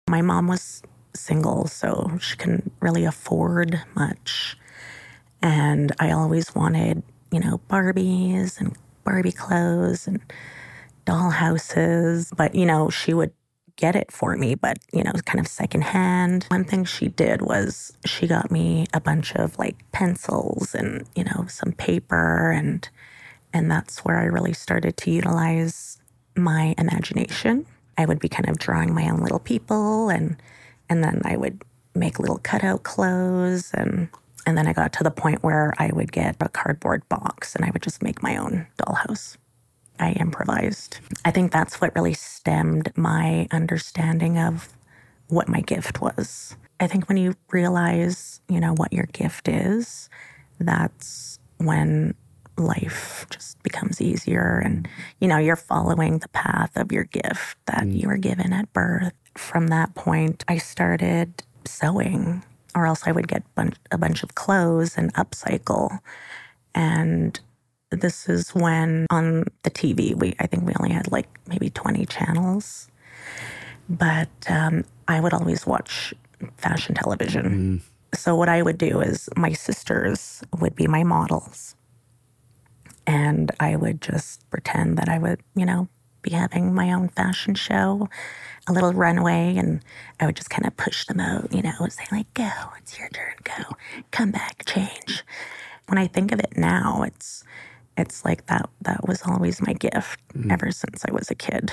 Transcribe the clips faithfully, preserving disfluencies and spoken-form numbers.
My mom was single, so she couldn't really afford much. And I always wanted, you know, Barbies and Barbie clothes and doll houses. But, you know, she would get it for me, but, you know, kind of secondhand. One thing she did was she got me a bunch of like pencils and, you know, some paper. And, and that's where I really started to utilize my imagination. I would be kind of drawing my own little people, and and then I would make little cutout clothes, and and then I got to the point where I would get a cardboard box and I would just make my own dollhouse. I improvised. I think that's what really stemmed my understanding of what my gift was. I think when you realize, you know, what your gift is, that's when life just becomes easier, and, you know, you're following the path of your gift that mm. you were given at birth. From that point, I started sewing, or else I would get bunch, a bunch of clothes and upcycle. And this is when on the T V, we I think we only had like maybe twenty channels, but um, I would always watch fashion television. Mm. So what I would do is my sisters would be my models. And I would just pretend that I would, you know, be having my own fashion show, a little runway, and I would just kind of push them out, you know, and say like, go, it's your turn, go, come back, change. When I think of it now, it's it's like that that was always my gift mm. ever since I was a kid.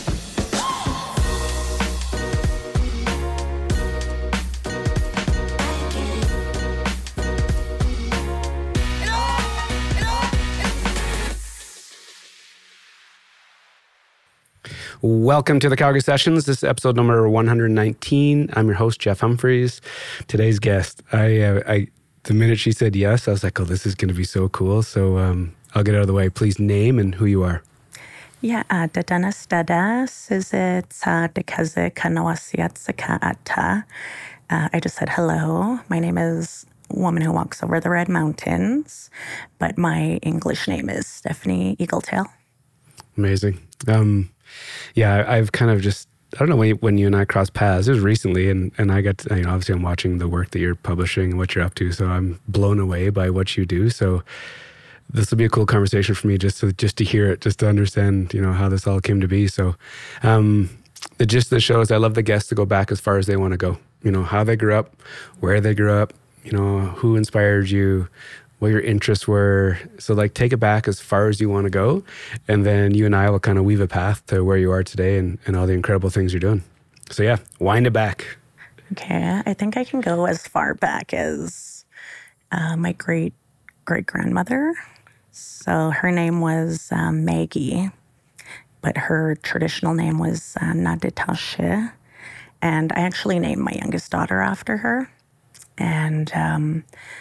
Welcome to the Calgary Sessions. This is episode number one hundred nineteen. I'm your host, Jeff Humphreys. Today's guest, I, uh, I, the minute she said yes, I was like, oh, this is going to be so cool. So um, I'll get out of the way. Please name and who you are. Yeah, Dadana Stada, Sizit Dekaze Kanawasiat Ata. I just said hello. My name is Woman Who Walks Over the Red Mountains, but my English name is Stephanie Eagletail. Amazing. Um, yeah, I've kind of just, I don't know when you, when you and I crossed paths, it was recently, and, and I got to, you know, obviously I'm watching the work that you're publishing and what you're up to, so I'm blown away by what you do. So this will be a cool conversation for me just to, just to hear it, just to understand, you know, how this all came to be. So um, the gist of the show is I love the guests to go back as far as they want to go, you know, how they grew up, where they grew up, you know, who inspired you, what your interests were. So like take it back as far as you want to go. And then you and I will kind of weave a path to where you are today and, and all the incredible things you're doing. So yeah, wind it back. Okay, I think I can go as far back as uh, my great great grandmother. So her name was um, Maggie, but her traditional name was uh, Naditashe. And I actually named my youngest daughter after her. And um,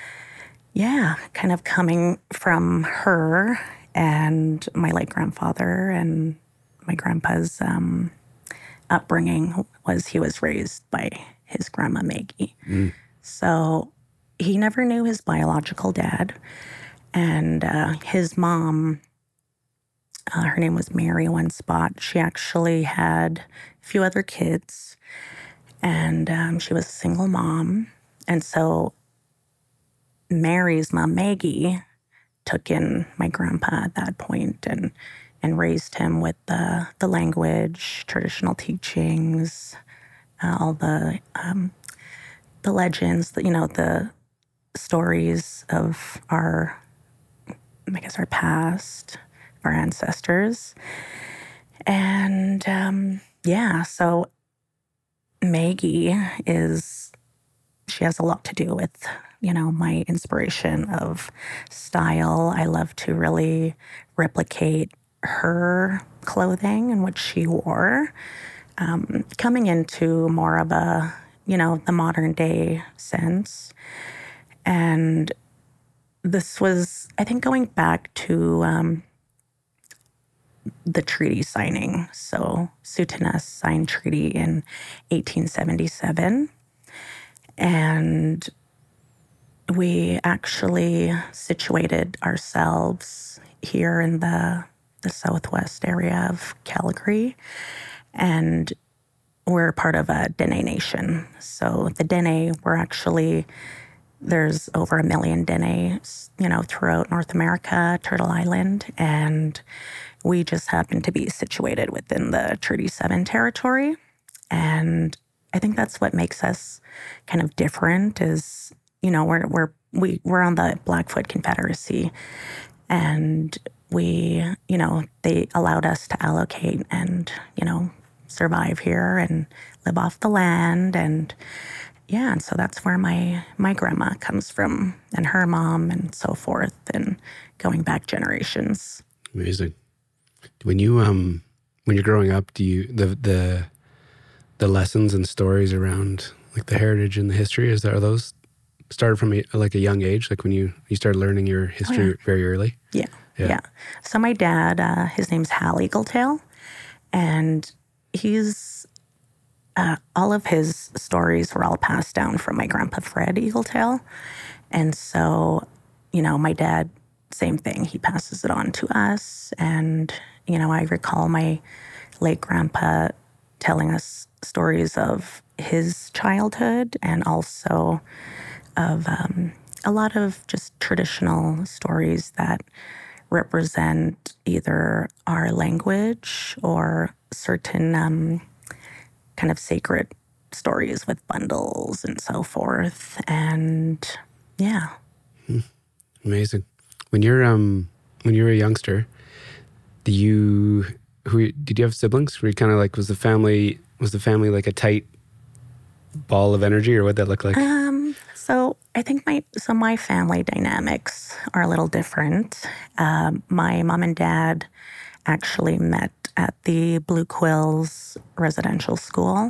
yeah, kind of coming from her and my late grandfather and my grandpa's um, upbringing was he was raised by his grandma Maggie. Mm. So he never knew his biological dad. And uh, his mom, uh, her name was Mary One Spot. She actually had a few other kids, and um, she was a single mom. And so Mary's mom, Maggie, took in my grandpa at that point and and raised him with the the language, traditional teachings, uh, all the um, the legends, the, you know, the stories of our, I guess, our past, our ancestors. And um, yeah, so Maggie is, she has a lot to do with, you know, my inspiration of style. I love to really replicate her clothing and what she wore, um, coming into more of a, you know, the modern day sense. And this was, I think, going back to um, the treaty signing. So Sutina signed treaty in eighteen seventy-seven. And we actually situated ourselves here in the, the southwest area of Calgary. And we're part of a Dene Nation. So the Dene, we're actually, there's over a million Dene, you know, throughout North America, Turtle Island, and we just happen to be situated within the Treaty seven territory. And I think that's what makes us kind of different is, you know, we're, we're, we, we're on the Blackfoot Confederacy, and we, you know, they allowed us to allocate and, you know, survive here and live off the land. And yeah, and so that's where my, my grandma comes from, and her mom, and so forth, and going back generations. Amazing. When you, um, when you're growing up, do you, the, the, the lessons and stories around like the heritage and the history, is that, are those started from a, like a young age? Like when you, you started learning your history oh, yeah. very early? Yeah, yeah. Yeah. So my dad, uh, his name's Hal Eagletail, and he's, uh, all of his stories were all passed down from my grandpa, Fred Eagletail. And so, you know, my dad, same thing. He passes it on to us. And, you know, I recall my late grandpa telling us stories of his childhood, and also of um, a lot of just traditional stories that represent either our language or certain um, kind of sacred stories with bundles and so forth. And yeah. Hmm. Amazing. When you're um when you were a youngster, do you who did you have siblings? Were you kind of like, was the family was the family like a tight ball of energy, or what that look like? Um, so I think my so my family dynamics are a little different. Um, my mom and dad actually met at the Blue Quills residential school,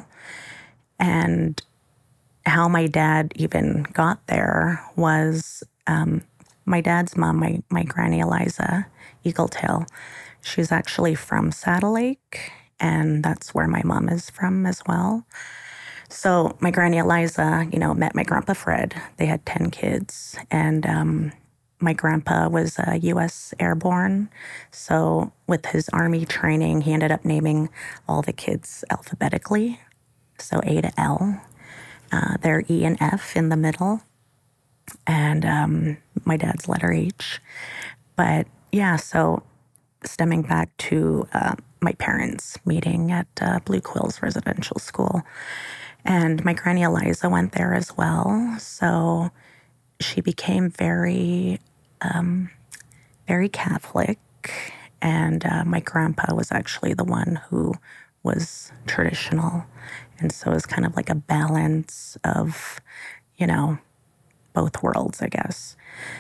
and how my dad even got there was um, my dad's mom, my my granny Eliza Eagletail. She's actually from Saddle Lake, and that's where my mom is from as well. So my granny Eliza, you know, met my grandpa Fred. They had ten kids, and um, my grandpa was a U S airborne. So with his Army training, he ended up naming all the kids alphabetically. So A to L. Uh, they're E and F in the middle, and um, my dad's letter H. But yeah, so stemming back to uh, my parents meeting at uh, Blue Quills Residential School. And my granny Eliza went there as well. So she became very, um, very Catholic. And uh, my grandpa was actually the one who was traditional. And so it was kind of like a balance of, you know, both worlds, I guess.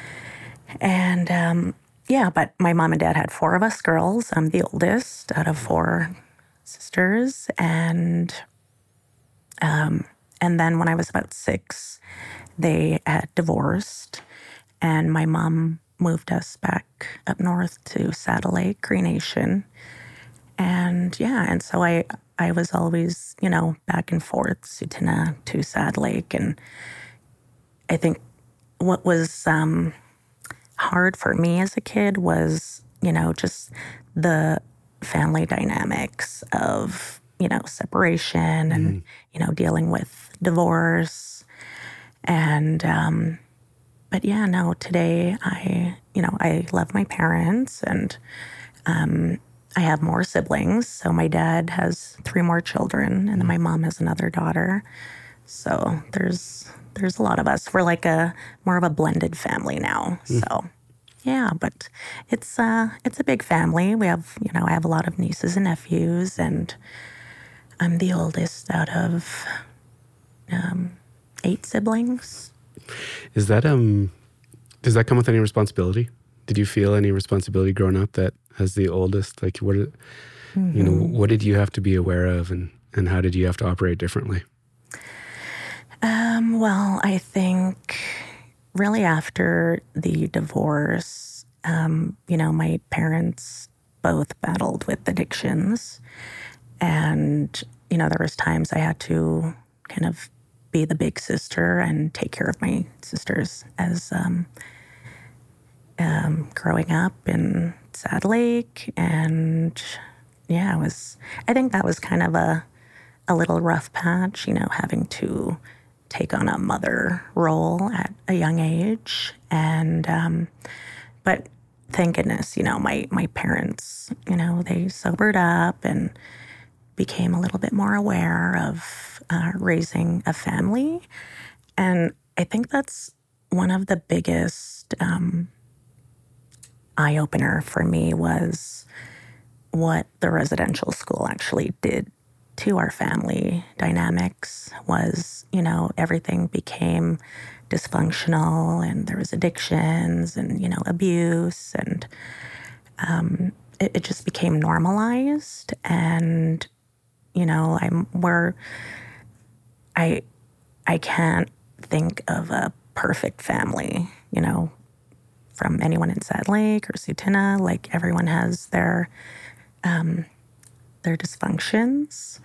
And um, yeah, but my mom and dad had four of us girls. I'm the oldest out of four sisters. And um, and then when I was about six, they had divorced. And my mom moved us back up north to Saddle Lake, Cree Nation. And yeah, and so I I was always, you know, back and forth, Tsuut'ina to Saddle Lake. And I think what was um, hard for me as a kid was, you know, just the family dynamics of, you know, separation and, mm. you know, dealing with divorce. And, um, but yeah, no, today I, you know, I love my parents, and um, I have more siblings. So my dad has three more children, and then my mom has another daughter. So there's there's a lot of us. We're like a more of a blended family now. Mm. So yeah, but it's uh it's a big family. We have, you know, I have a lot of nieces and nephews, and I'm the oldest out of um, eight siblings. Is that um does that come with any responsibility? Did you feel any responsibility growing up that as the oldest, like what, mm-hmm. you know, what did you have to be aware of, and, and how did you have to operate differently? Um, well, I think really after the divorce, um, you know, my parents both battled with addictions, and, you know, there was times I had to kind of be the big sister and take care of my sisters as um, um, growing up in Saddle Lake. And yeah, it was, I think that was kind of a, a little rough patch, you know, having to take on a mother role at a young age. And, um, but thank goodness, you know, my, my parents, you know, they sobered up and became a little bit more aware of uh, raising a family. And I think that's one of the biggest um, eye-opener for me was what the residential school actually did to our family dynamics was, you know, everything became dysfunctional and there was addictions and, you know, abuse and um, it, it just became normalized. And, you know, I'm we're I I can't think of a perfect family, you know, from anyone in Sad Lake or Sutina. Like everyone has their um, their dysfunctions.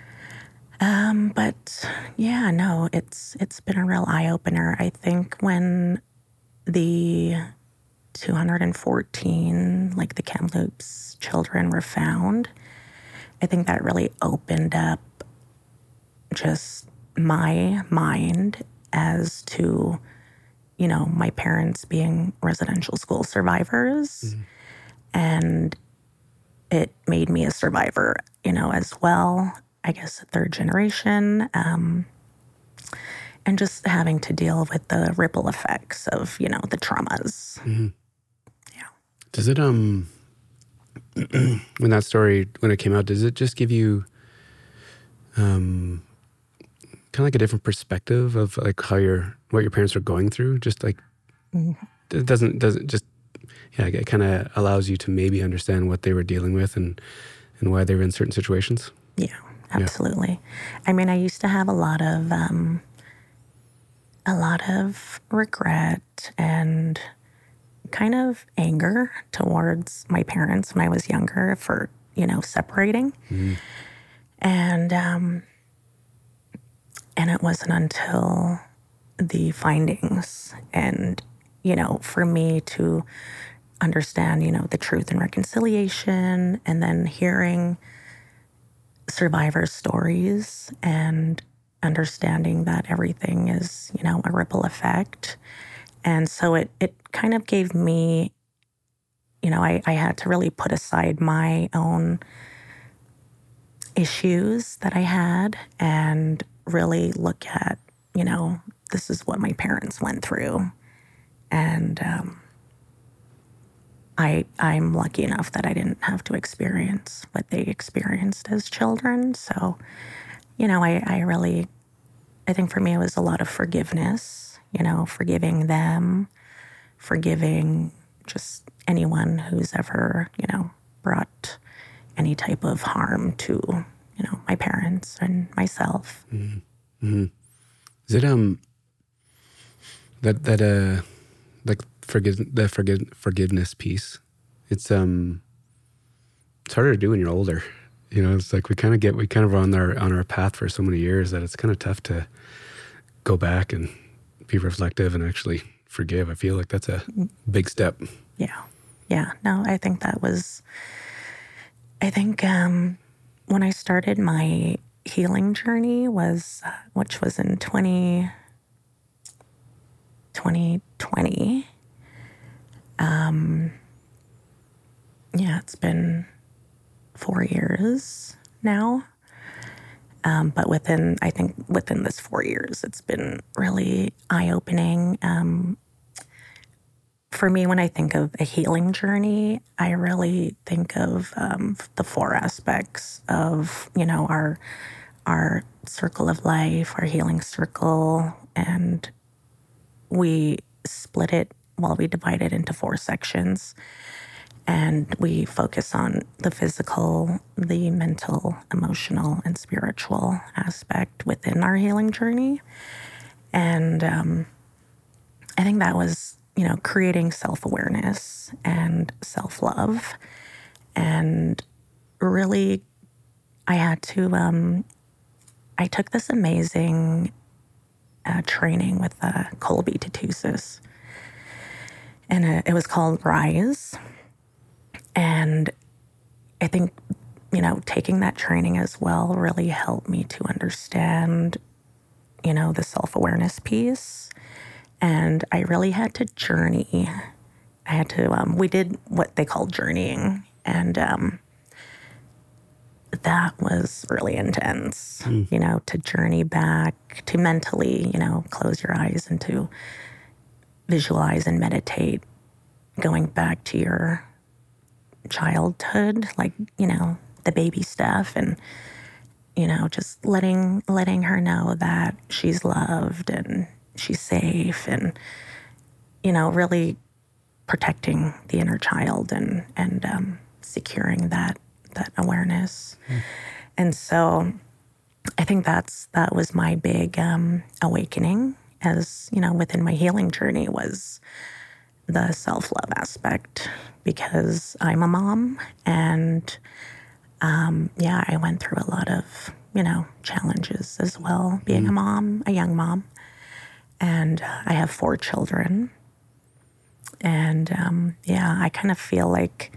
Um, but yeah, no, it's it's been a real eye-opener. I think when the two hundred fourteen, like the Kamloops children were found, I think that really opened up just my mind as to, you know, my parents being residential school survivors. Mm-hmm. And it made me a survivor, you know, as well. I guess third generation, um, and just having to deal with the ripple effects of, you know, the traumas. Mm-hmm. Yeah. Does it, um, when that story, when it came out, does it just give you, um, kind of like a different perspective of like how your, what your parents are going through? Just like, mm-hmm. it doesn't, doesn't just, yeah, it kind of allows you to maybe understand what they were dealing with and, and why they were in certain situations. Yeah. Absolutely. Yeah. I mean, I used to have a lot of, um, a lot of regret and kind of anger towards my parents when I was younger for, you know, separating. Mm-hmm. And, um, and it wasn't until the findings and, you know, for me to understand, you know, the truth and reconciliation and then hearing survivor stories and understanding that everything is, you know, a ripple effect. And so it it kind of gave me, you know, I, I had to really put aside my own issues that I had and really look at, you know, this is what my parents went through. And um, I, I'm lucky enough that I didn't have to experience what they experienced as children. So, you know, I, I really, I think for me, it was a lot of forgiveness, you know, forgiving them, forgiving just anyone who's ever, you know, brought any type of harm to, you know, my parents and myself. Mm-hmm. Mm-hmm. Is it, um, that, that, uh, like forgive the forgive, forgiveness piece, it's, um, it's harder to do when you're older. You know, it's like we kind of get, we kind of are on our, on our path for so many years that it's kind of tough to go back and be reflective and actually forgive. I feel like that's a big step. Yeah. Yeah. No, I think that was, I think, um, when I started my healing journey was, uh, which was in twenty twenty. Um, yeah, it's been four years now. Um, but within, I think within this four years, it's been really eye-opening. Um, for me, when I think of a healing journey, I really think of um, the four aspects of, you know, our our circle of life, our healing circle, and we split it, well, we divide it into four sections. And we focus on the physical, the mental, emotional, and spiritual aspect within our healing journey. And um, I think that was, you know, creating self-awareness and self-love. And really, I had to, um, I took this amazing uh, training with uh, Colby Tatusis. And uh, it was called Rise. And I think you know, taking that training as well really helped me to understand, you know, the self-awareness piece. And I really had to journey. I had to, um, we did what they call journeying. And um, that was really intense, mm. you know, to journey back, to mentally, you know, close your eyes and to visualize and meditate, going back to your childhood, like, you know, the baby stuff, and, you know, just letting letting her know that she's loved and she's safe, and, you know, really protecting the inner child and and um, securing that that awareness. Mm. And so I think that's that was my big um, awakening, as, you know, within my healing journey, was the self-love aspect, because I'm a mom, and um, yeah, I went through a lot of, you know, challenges as well, being mm. a mom, a young mom, and I have four children. And um, yeah, I kind of feel like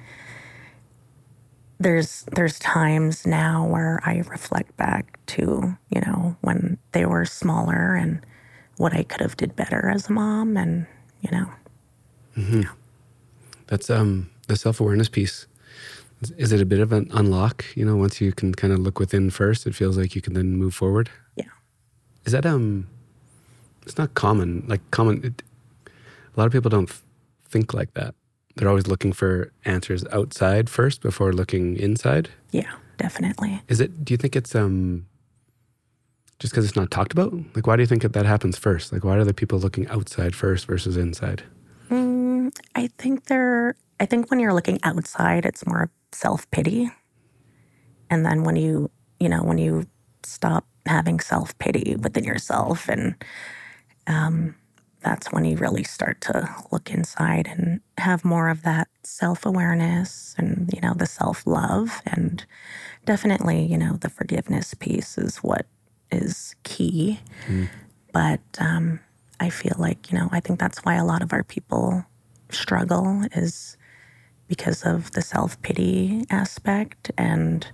there's there's times now where I reflect back to, you know, when they were smaller and what I could have did better as a mom, and, you know. Mm-hmm. Yeah. That's um, the self-awareness piece. Is it a bit of an unlock? You know, once you can kind of look within first, it feels like you can then move forward. Yeah. Is that, um, it's not common, like common, it, a lot of people don't f- think like that. They're always looking for answers outside first before looking inside. Yeah, definitely. Is it, do you think it's, um, just because it's not talked about? Like, why do you think that that happens first? Like, why are the people looking outside first versus inside? Mm, I think they're, I think when you're looking outside, it's more self-pity. And then when you, you know, when you stop having self-pity within yourself, and um, that's when you really start to look inside and have more of that self-awareness and, you know, the self-love. And definitely, you know, the forgiveness piece is what is key. Mm. But um, I feel like, you know, I think that's why a lot of our people struggle, is because of the self-pity aspect, and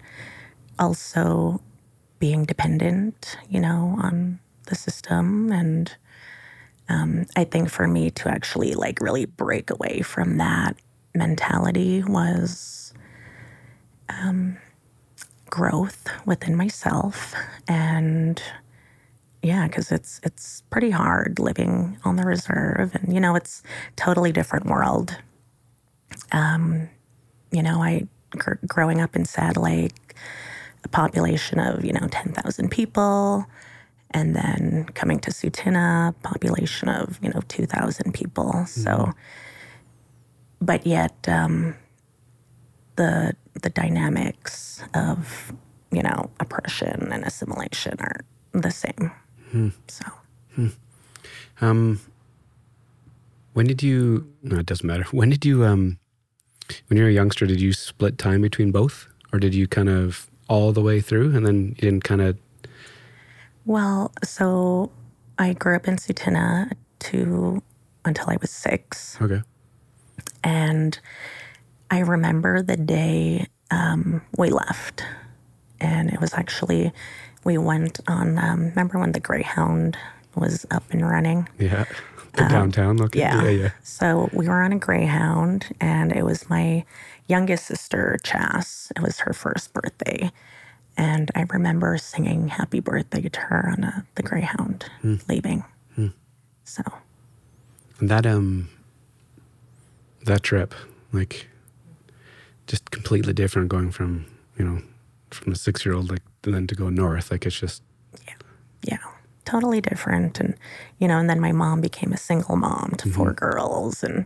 also being dependent, you know, on the system. And um, I think for me to actually like really break away from that mentality was um, growth within myself. And yeah, because it's it's pretty hard living on the reserve, and, you know, it's totally different world. Um, you know, I gr- growing up in Sad Lake, a population of, you know, ten thousand people, and then coming to Tsuut'ina, population of, you know, two thousand people. Mm-hmm. So, but yet um, the the dynamics of, you know, oppression and assimilation are the same. Hmm. So, hmm. um, when did you? No, it doesn't matter. When did you? Um, when you were a youngster, did you split time between both, or did you kind of all the way through, and then you didn't kind of? Well, so I grew up in Tsuut'ina to until I was six. Okay. And I remember the day um, we left, and it was actually. We went on, um, remember when the Greyhound was up and running? Yeah, the um, downtown looking. Yeah. yeah, yeah. So we were on a Greyhound, and it was my youngest sister, Chas. It was her first birthday. And I remember singing happy birthday to her on a, the Greyhound hmm. leaving. Hmm. So. And that, um, that trip, like, just completely different going from, you know, from a six-year-old, like, and then to go north, like, it's just... Yeah, yeah, totally different. And, you know, and then my mom became a single mom to mm-hmm. four girls. And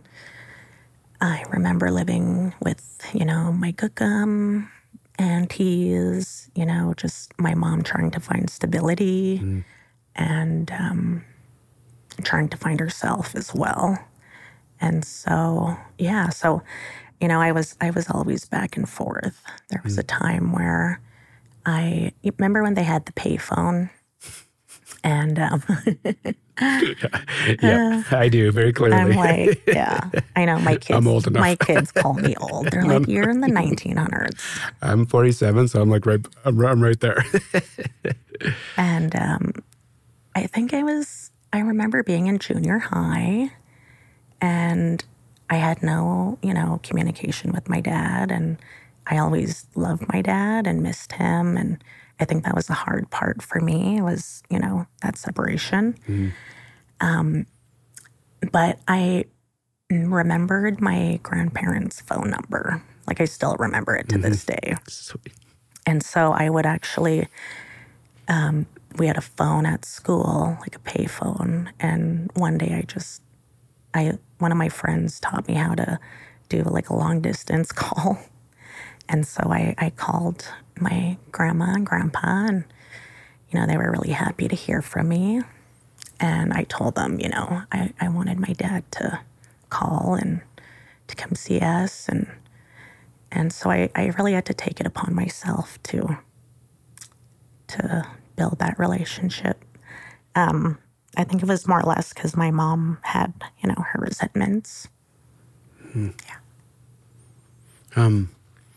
I remember living with, you know, my Gookum aunties, you know, just my mom trying to find stability mm-hmm. and um, trying to find herself as well. And so, yeah, so, you know, I was, I was always back and forth. There was mm-hmm. a time where I remember when they had the payphone, and um, Yeah, I do very clearly. I'm like, yeah, I know my kids. I'm old enough. My kids call me old. They're like, you're in the nineteen hundreds. I'm forty-seven, so I'm like right. I'm, I'm right there. And um, I think I was. I remember being in junior high, and I had no, you know, communication with my dad, and I always loved my dad and missed him, and I think that was the hard part for me was, you know, that separation. Mm. Um, but I remembered my grandparents' phone number. Like I still remember it to mm-hmm. this day. Sweet. And so I would actually, um, we had a phone at school, like a pay phone. And one day I just, I one of my friends taught me how to do like a long distance call. And so I, I called my grandma and grandpa, and, you know, they were really happy to hear from me. And I told them, you know, I, I wanted my dad to call and to come see us. And and so I, I really had to take it upon myself to to build that relationship. Um, I think it was more or less because my mom had, you know, her resentments. Hmm. Yeah. Um.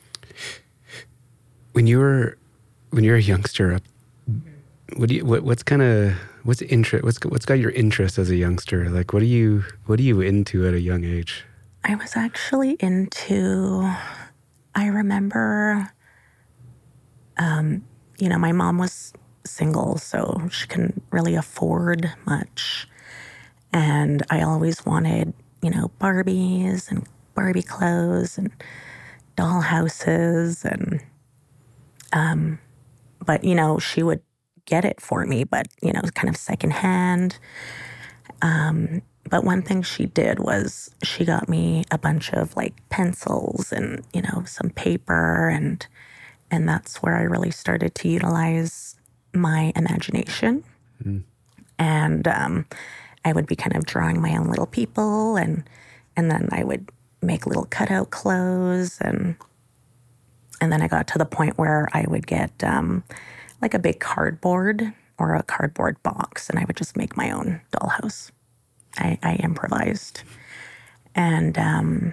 When you were when you were a youngster, what do you what, what's kind of what's interest what's what's got your interest as a youngster? Like, what are you what are you into at a young age? I was actually into. I remember, um, you know, my mom was single, so she couldn't really afford much, and I always wanted, you know, Barbies and Barbie clothes and doll houses and. Um, but, you know, she would get it for me, but, you know, kind of secondhand. Um, but one thing she did was she got me a bunch of like pencils and, you know, some paper. And, and that's where I really started to utilize my imagination. Mm. And, um, I would be kind of drawing my own little people, and, and then I would make little cutout clothes. And, And then I got to the point where I would get um, like a big cardboard or a cardboard box, and I would just make my own dollhouse. I, I improvised. And um,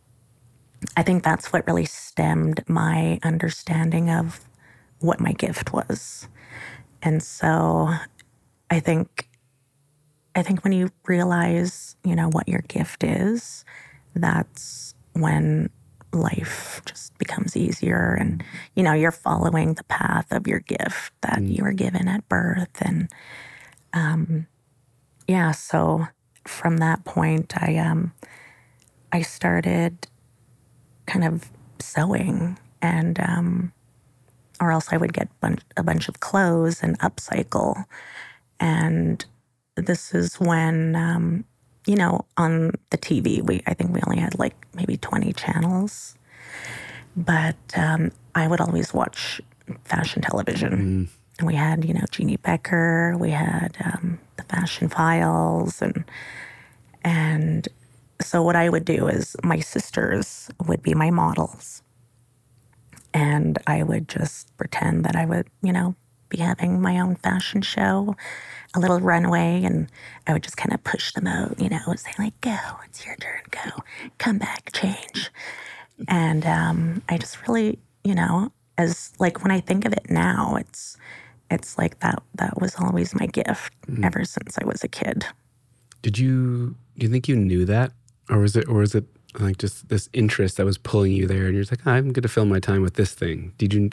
I think that's what really stemmed my understanding of what my gift was. And so I think, I think when you realize, you know, what your gift is, that's when life just becomes easier, and you know you're following the path of your gift that mm. you were given at birth. And um yeah so from that point I um I started kind of sewing, and um or else I would get bunch, a bunch of clothes and upcycle. And this is when um you know, on the T V, we I think we only had like maybe twenty channels. But um, I would always watch fashion television. Mm. And we had, you know, Jeannie Becker, we had um, the Fashion Files. And, and so what I would do is my sisters would be my models. And I would just pretend that I would, you know, be having my own fashion show, a little runway, and I would just kind of push them out, you know, say like, go, it's your turn, go, come back, change. And um, I just really, you know, as like when I think of it now, it's it's like that that was always my gift mm. ever since I was a kid. Did you, do you think you knew that? Or was it, or was it like just this interest that was pulling you there, and you're like, oh, I'm going to fill my time with this thing? Did you?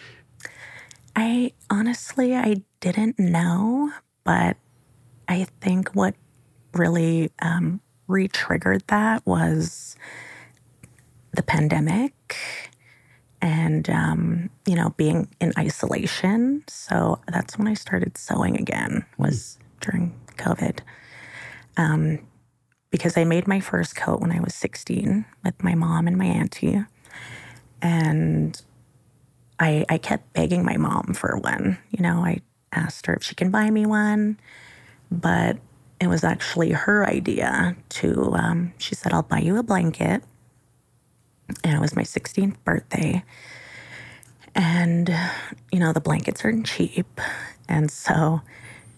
I honestly, I didn't know, but I think what really um, re-triggered that was the pandemic and, um, you know, being in isolation. So that's when I started sewing again, was during COVID. Um, because I made my first coat when I was sixteen with my mom and my auntie. And I, I kept begging my mom for one. You know, I asked her if she can buy me one, but it was actually her idea to, um, she said, I'll buy you a blanket. And it was my sixteenth birthday. And, you know, the blankets aren't cheap. And so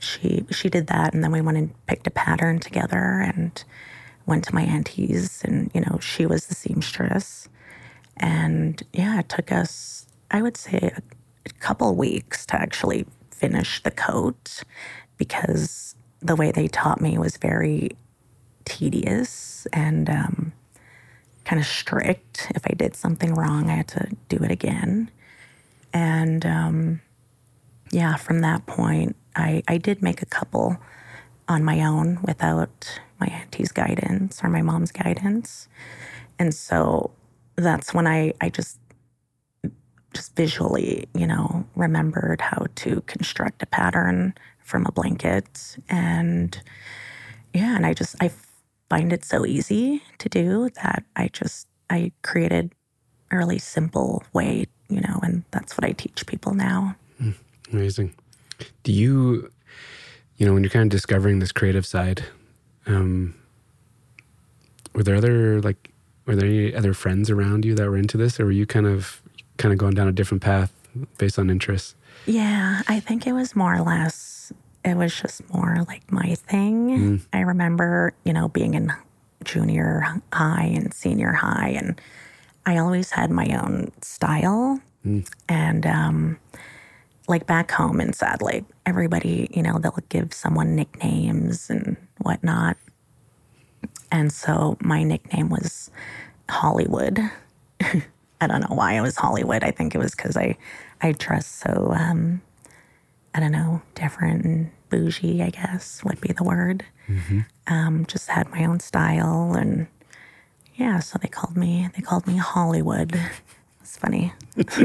she she did that, and then we went and picked a pattern together and went to my auntie's, and you know, she was the seamstress. And yeah, it took us, I would say, a, a couple weeks to actually finish the coat, because the way they taught me was very tedious and um, kind of strict. If I did something wrong, I had to do it again. And um, yeah, from that point, I, I did make a couple on my own without my auntie's guidance or my mom's guidance. And so that's when I, I just just visually, you know, remembered how to construct a pattern from a blanket. And yeah, and I just, I find it so easy to do that I just, I created a really simple way, you know, and that's what I teach people now. Mm, amazing. Do you, you know, when you're kind of discovering this creative side, um, were there other, like, were there any other friends around you that were into this, or were you kind of, kind of going down a different path based on interests? Yeah, I think it was more or less, it was just more like my thing. Mm. I remember, you know, being in junior high and senior high, and I always had my own style. Mm. And um, like back home in Sad Lake, everybody, you know, they'll give someone nicknames and whatnot. And so my nickname was Hollywood. I don't know why it was Hollywood. I think it was because I, I dressed so, um, I don't know, different and bougie, I guess would be the word. Mm-hmm. Um, just had my own style, and yeah, so they called me, they called me Hollywood. It's funny.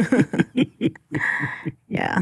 Yeah.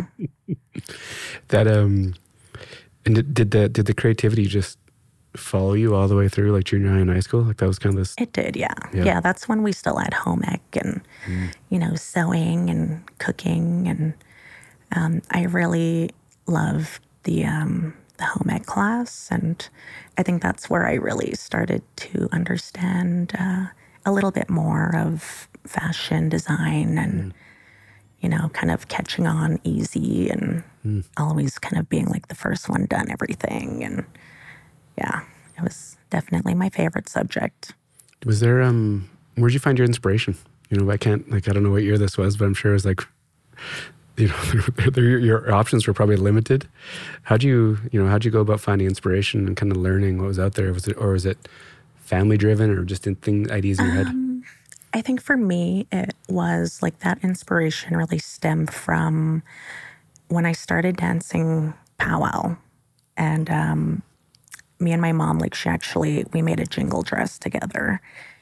That, um, and did, did the, did the creativity just follow you all the way through, like junior high and high school? Like that was kind of this. It did, yeah. Yeah, yeah, that's when we still had home ec and, mm. you know, sewing and cooking. And um, I really loved the, um, the home ec class. And I think that's where I really started to understand uh, a little bit more of fashion design and, mm. you know, kind of catching on easy and mm. always kind of being like the first one done everything. And yeah, it was definitely my favorite subject. Was there, um, where'd you find your inspiration? You know, I can't, like, I don't know what year this was, but I'm sure it was like, you know, they're, they're, your options were probably limited. How'd you, you know, how'd you go about finding inspiration and kind of learning what was out there? Was it, or was it family driven or just in thing, ideas in your head? Um, I think for me, it was like that inspiration really stemmed from when I started dancing powwow. And, um, me and my mom, like she actually, we made a jingle dress together,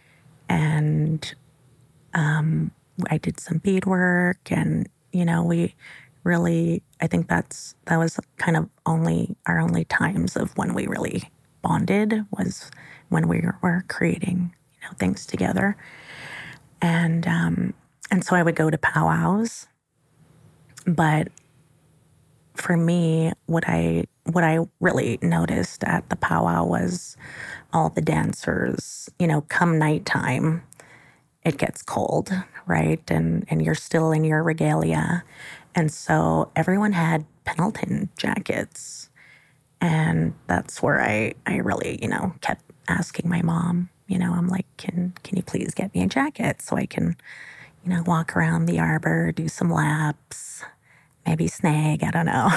and um, I did some beadwork, and, you know, we really, I think that's, that was kind of only, our only times of when we really bonded was when we were creating, you know, things together. And, um, and so I would go to powwows, but for me, what I what I really noticed at the powwow was all the dancers, you know, come nighttime, it gets cold, right? And and you're still in your regalia. And so everyone had Pendleton jackets. And that's where I, I really, you know, kept asking my mom, you know, I'm like, can can you please get me a jacket so I can, you know, walk around the arbor, do some laps, maybe snag, I don't know.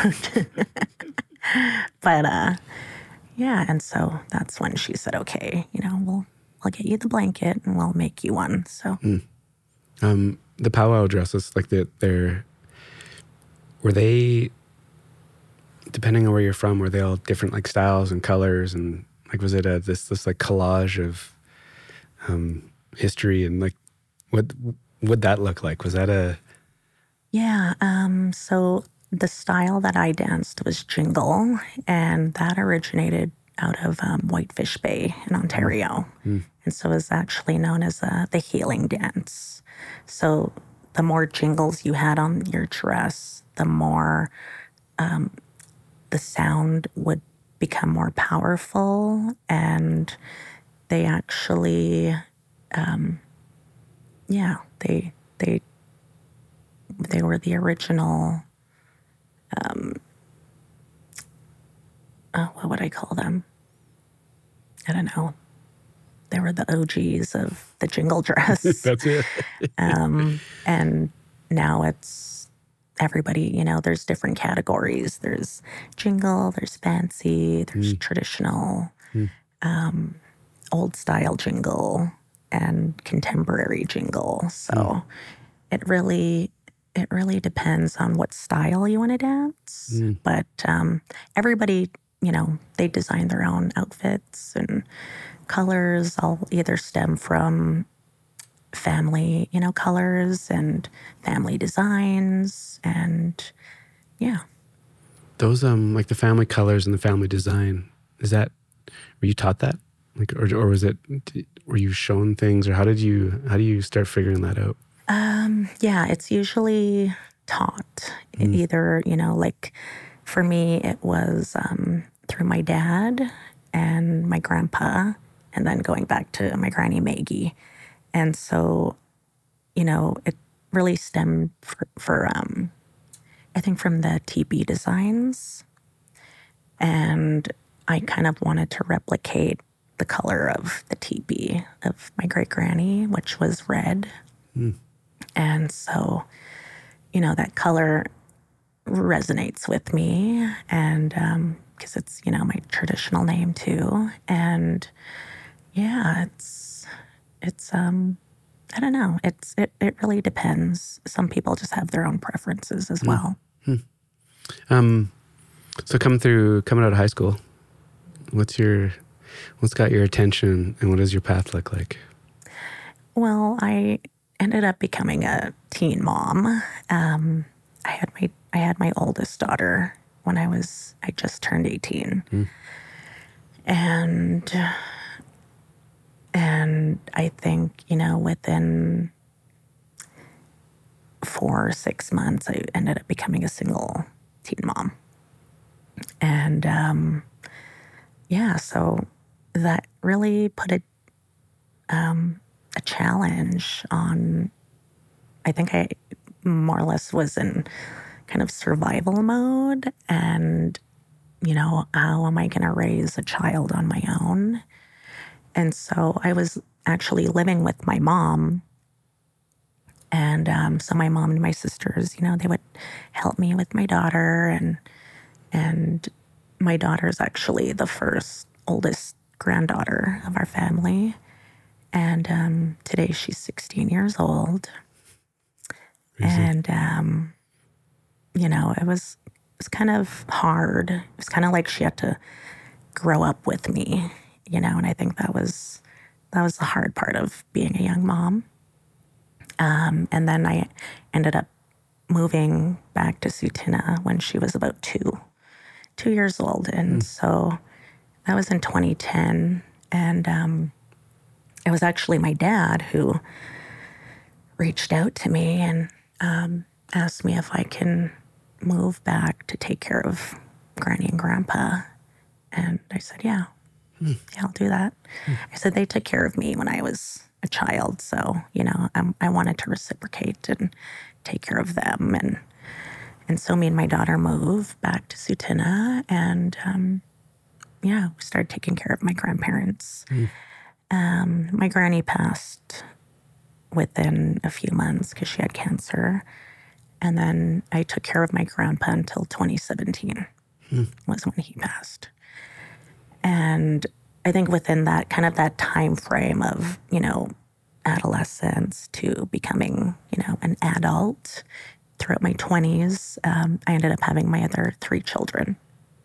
But uh, yeah, and so that's when she said, okay, you know, we'll we'll get you the blanket and we'll make you one. So mm. um, the powwow dresses, like the, they're, were they, depending on where you're from, were they all different like styles and colors, and like was it a this this like collage of um, history, and like what would that look like? Was that a Yeah, um, so the style that I danced was jingle, and that originated out of um, Whitefish Bay in Ontario. Mm. And so it's actually known as uh, the healing dance. So the more jingles you had on your dress, the more um, the sound would become more powerful, and they actually, um, yeah, they they they were the original um, oh, what would I call them? I don't know. They were the O Gs of the jingle dress. That's it. um, and now it's everybody, you know, there's different categories. There's jingle, there's fancy, there's mm. traditional, mm. Um, old style jingle, and contemporary jingle. So mm. it really, it really depends on what style you want to dance. Mm. But um, everybody, you know, they design their own outfits, and colors all either stem from family, you know, colors and family designs. And yeah. Those, um, like the family colors and the family design, is that, were you taught that? Like, or, or was it, were you shown things, or how did you, how do you start figuring that out? Um, yeah, it's usually taught mm. either, you know, like for me, it was um, through my dad and my grandpa, and then going back to my granny Maggie. And so, you know, it really stemmed for, for um, I think from the teepee designs. And I kind of wanted to replicate the color of the teepee of my great granny, which was red. Mm. And so, you know, that color resonates with me, and um, because it's, you know, my traditional name too. And yeah, it's, it's, um, I don't know. It's, it, it really depends. Some people just have their own preferences as well. Mm-hmm. Um, so coming through, coming out of high school, what's your, what's got your attention, and what does your path look like? Well, I ended up becoming a teen mom. Um, I had my, I had my oldest daughter when I was, I just turned eighteen. Mm. And, and I think, you know, within four or six months, I ended up becoming a single teen mom. And, um, yeah, so that really put a, um, a challenge on, I think I more or less was in kind of survival mode, and, you know, how am I going to raise a child on my own? And so I was actually living with my mom. And um, so my mom and my sisters, you know, they would help me with my daughter. And and my daughter's actually the first oldest granddaughter of our family. And um, today she's sixteen years old. Crazy. And, um, you know, it was, it was kind of hard. It was kind of like she had to grow up with me, you know, and I think that was, that was the hard part of being a young mom. Um, and then I ended up moving back to Tsuut'ina when she was about two, two years old. And mm. so that was in twenty ten. And um, it was actually my dad who reached out to me and um, asked me if I can move back to take care of Granny and Grandpa. And I said, yeah, mm. yeah, I'll do that. Mm. I said, they took care of me when I was a child. So, you know, I, I wanted to reciprocate and take care of them. And and so me and my daughter moved back to Tsuut'ina, and um, yeah, we started taking care of my grandparents. Mm. Um, my granny passed within a few months because she had cancer. And then I took care of my grandpa until twenty seventeen mm. was when he passed. And I think within that kind of that time frame of, you know, adolescence to becoming, you know, an adult throughout my twenties, um, I ended up having my other three children.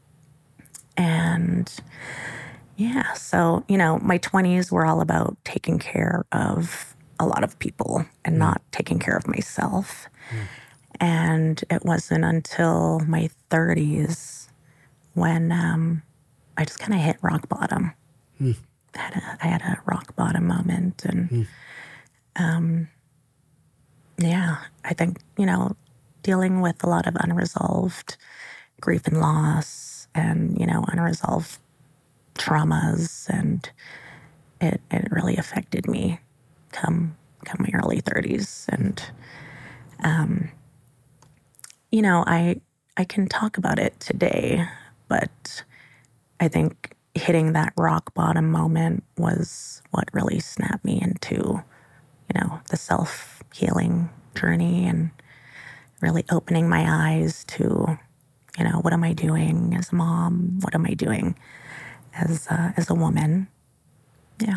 And yeah, so, you know, my twenties were all about taking care of a lot of people and mm. not taking care of myself. Mm. And it wasn't until my thirties when um, I just kind of hit rock bottom. Mm. I, had a, I had a rock bottom moment. And mm. um, yeah, I think, you know, dealing with a lot of unresolved grief and loss and, you know, unresolved traumas, and it, it really affected me come come my early thirties. And um, you know, I I can talk about it today, but I think hitting that rock bottom moment was what really snapped me into, you know, the self-healing journey and really opening my eyes to, you know, what am I doing as a mom? What am I doing as a, as a woman? Yeah.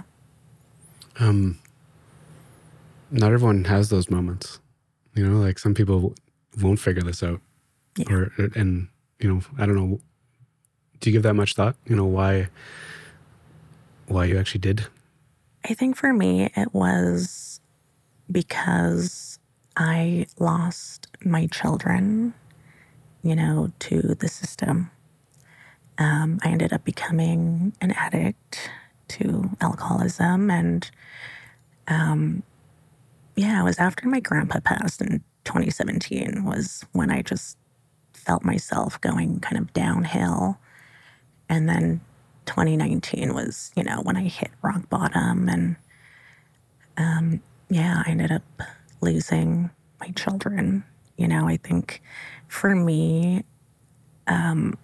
Um, not everyone has those moments. You know, like some people won't figure this out. Yeah. Or, and, you know, I don't know, do you give that much thought? You know, why, why you actually did? I think for me, it was because I lost my children, you know, to the system. Um, I ended up becoming an addict to alcoholism. And um, yeah, it was after my grandpa passed in twenty seventeen was when I just felt myself going kind of downhill. And then twenty nineteen was, you know, when I hit rock bottom. And um, yeah, I ended up losing my children. You know, I think for me, um,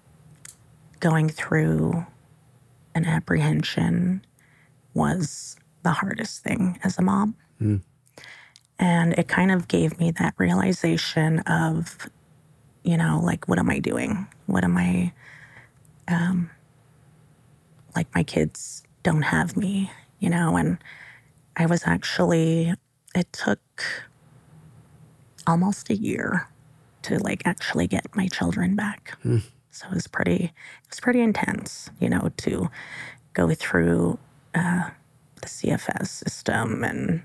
going through an apprehension was the hardest thing as a mom. Mm. And it kind of gave me that realization of, you know, like, what am I doing? What am I, um, like, my kids don't have me, you know? And I was actually, it took almost a year to, like, actually get my children back. Mm. So it was pretty, it was pretty intense, you know, to go through uh, the C F S system. And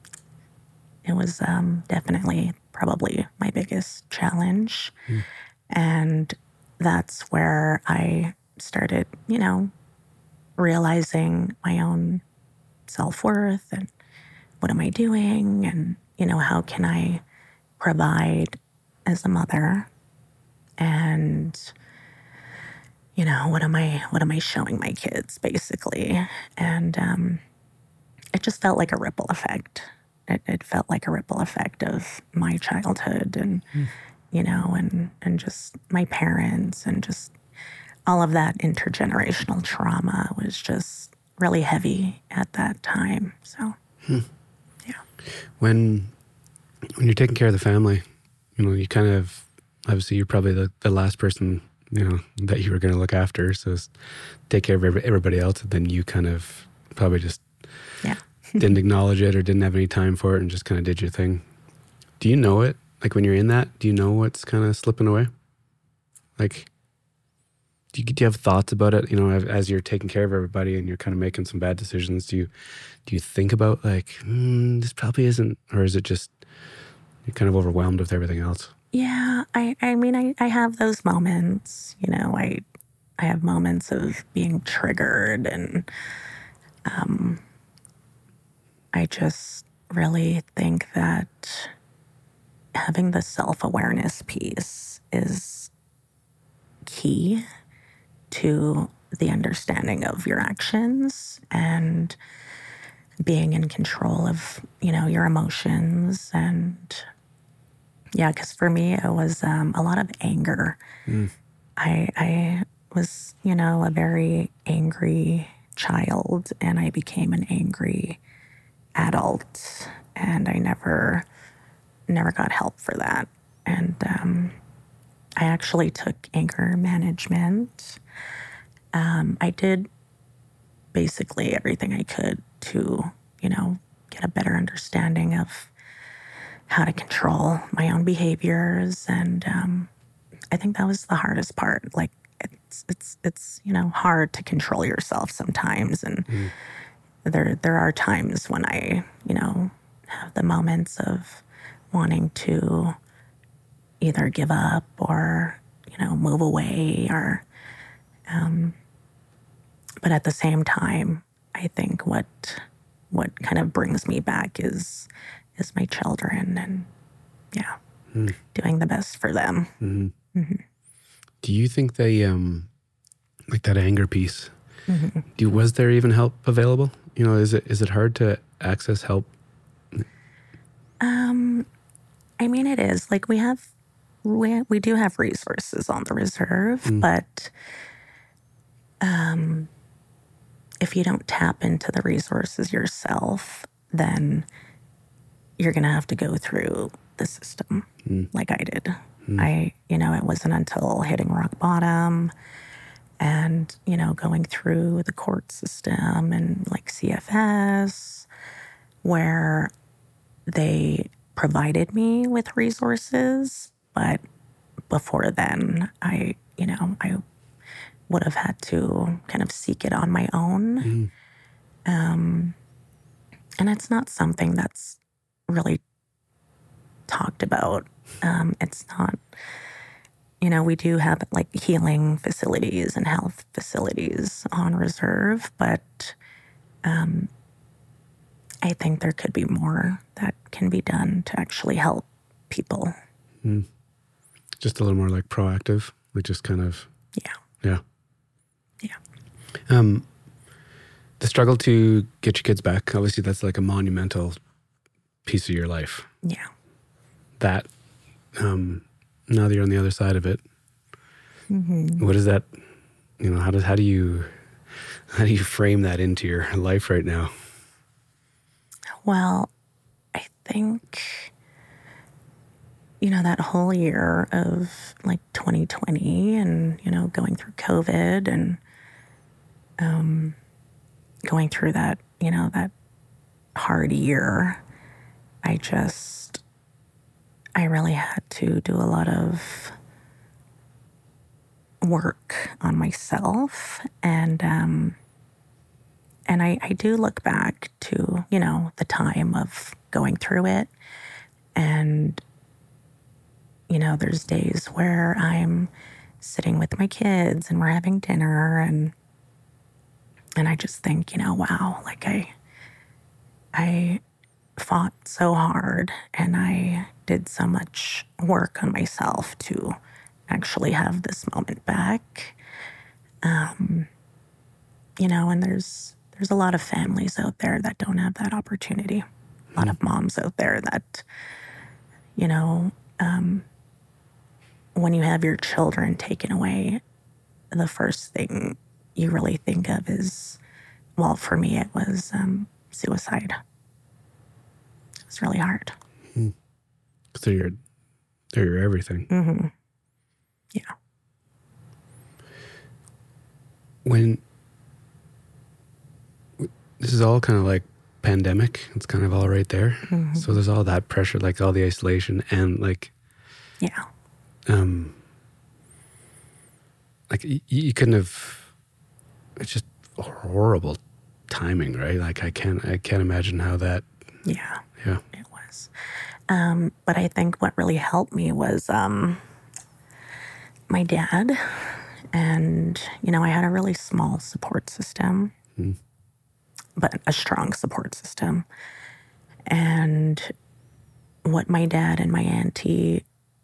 it was um, definitely probably my biggest challenge. Mm. And that's where I started, you know, realizing my own self-worth and what am I doing? And, you know, how can I provide as a mother? And, you know, what am I, what am I showing my kids, basically? And um, it just felt like a ripple effect. It, it felt like a ripple effect of my childhood and, mm. you know, and, and just my parents and just all of that intergenerational trauma was just really heavy at that time. So, hmm. yeah. When, when you're taking care of the family, you know, you kind of, obviously you're probably the, the last person, you know, that you were going to look after. So take care of everybody else. And then you kind of probably just yeah. didn't acknowledge it or didn't have any time for it and just kind of did your thing. Do you know it? Like when you're in that, do you know what's kind of slipping away? Like, do you, do you have thoughts about it? You know, as you're taking care of everybody and you're kind of making some bad decisions, do you, do you think about like, mm, this probably isn't, or is it just, you're kind of overwhelmed with everything else? Yeah, I, I mean, I, I have those moments, you know, I, I have moments of being triggered and, um, I just really think that having the self-awareness piece is key to the understanding of your actions and being in control of, you know, your emotions. And yeah, because for me, it was um, a lot of anger. Mm. I, I was, you know, a very angry child, and I became an angry adult, and I never, never got help for that. And um, I actually took anger management. Um, I did basically everything I could to, you know, get a better understanding of how to control my own behaviors. And um, I think that was the hardest part. Like, it's, it's, it's, you know, hard to control yourself sometimes. And mm. there, there are times when I, you know, have the moments of wanting to either give up or, you know, move away or, um, but at the same time, I think what, what kind of brings me back is, is my children and yeah, mm. doing the best for them. Mm-hmm. Mm-hmm. Do you think they, um, like that anger piece, mm-hmm. do, was there even help available? You know, is it, is it hard to access help? Um, I mean, it is like we have, we, we do have resources on the reserve, mm. but um, if you don't tap into the resources yourself, then you're going to have to go through the system mm. like I did. Mm. I, you know, it wasn't until hitting rock bottom and, you know, going through the court system and like C F S where they provided me with resources. But before then, I, you know, I would have had to kind of seek it on my own. Mm. Um, and it's not something that's really talked about. Um, it's not, you know, we do have like healing facilities and health facilities on reserve, but um, I think there could be more that can be done to actually help people. Mm. Just a little more like proactive, like just kind of. Yeah. Yeah. Yeah. Um, the struggle to get your kids back, obviously that's like a monumental piece of your life. Yeah. That, um, now that you're on the other side of it, mm-hmm. what is that, you know, how does, how do you, how do you frame that into your life right now? Well, I think, you know, that whole year of like twenty twenty and, you know, going through COVID and, um, going through that, you know, that hard year, I just, I really had to do a lot of work on myself. And, um, and I, I do look back to, you know, the time of going through it. And, you know, there's days where I'm sitting with my kids and we're having dinner and, and I just think, you know, wow, like I, I fought so hard and I did so much work on myself to actually have this moment back. Um, you know, and there's, there's a lot of families out there that don't have that opportunity. A lot of moms out there that, you know, um, when you have your children taken away, the first thing you really think of is, well, for me, it was um, suicide. It's really hard. Mm-hmm. So you're, they're your everything. Mm-hmm. Yeah. When this is all kind of like pandemic, it's kind of all right there. Mm-hmm. So there's all that pressure, like all the isolation and like, yeah. Um, like you, you couldn't have, it's just horrible timing, right? Like I can't, I can't imagine how that. Yeah. Yeah. It was. Um, but I think what really helped me was, um, my dad. And, you know, I had a really small support system, mm. but a strong support system. And what my dad and my auntie,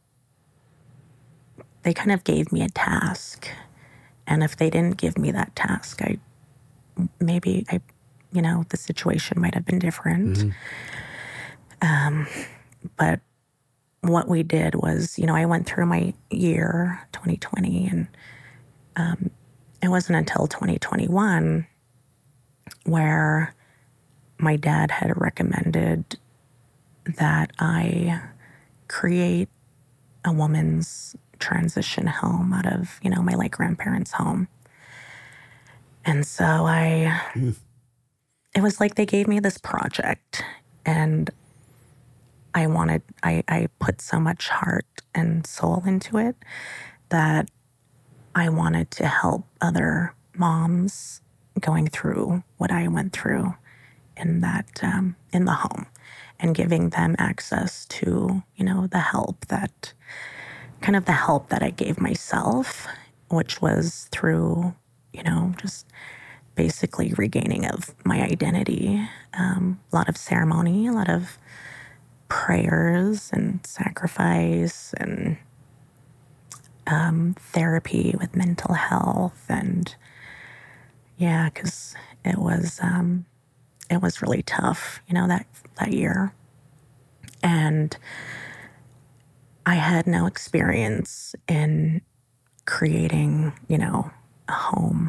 they kind of gave me a task. And if they didn't give me that task, I, maybe I, you know, the situation might have been different. Mm-hmm. Um, but what we did was, you know, I went through my year, twenty twenty, and um, it wasn't until twenty twenty-one where my dad had recommended that I create a woman's transition home out of, you know, my late grandparents' home. And so I, mm. it was like they gave me this project and I wanted, I, I put so much heart and soul into it that I wanted to help other moms going through what I went through in that, um, in the home and giving them access to, you know, the help that, kind of the help that I gave myself, which was through, you know, just basically regaining of my identity. Um, a lot of ceremony, a lot of prayers and sacrifice and um, therapy with mental health. And yeah, because it was, um, it was really tough, you know, that, that year. And I had no experience in creating, you know, a home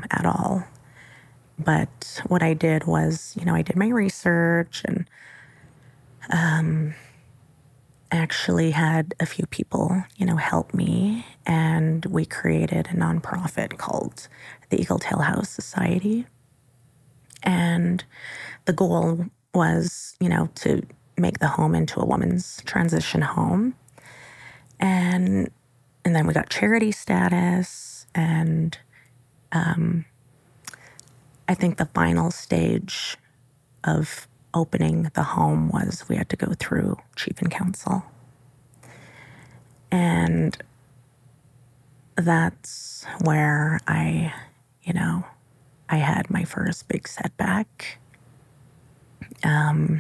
at all. But what I did was, you know, I did my research and um, actually had a few people, you know, help me. And we created a nonprofit called the Eagle Tail House Society. And the goal was, you know, to make the home into a woman's transition home. And and then we got charity status. And um, I think the final stage of opening the home was we had to go through chief and council. And that's where I, you know, I had my first big setback. Um,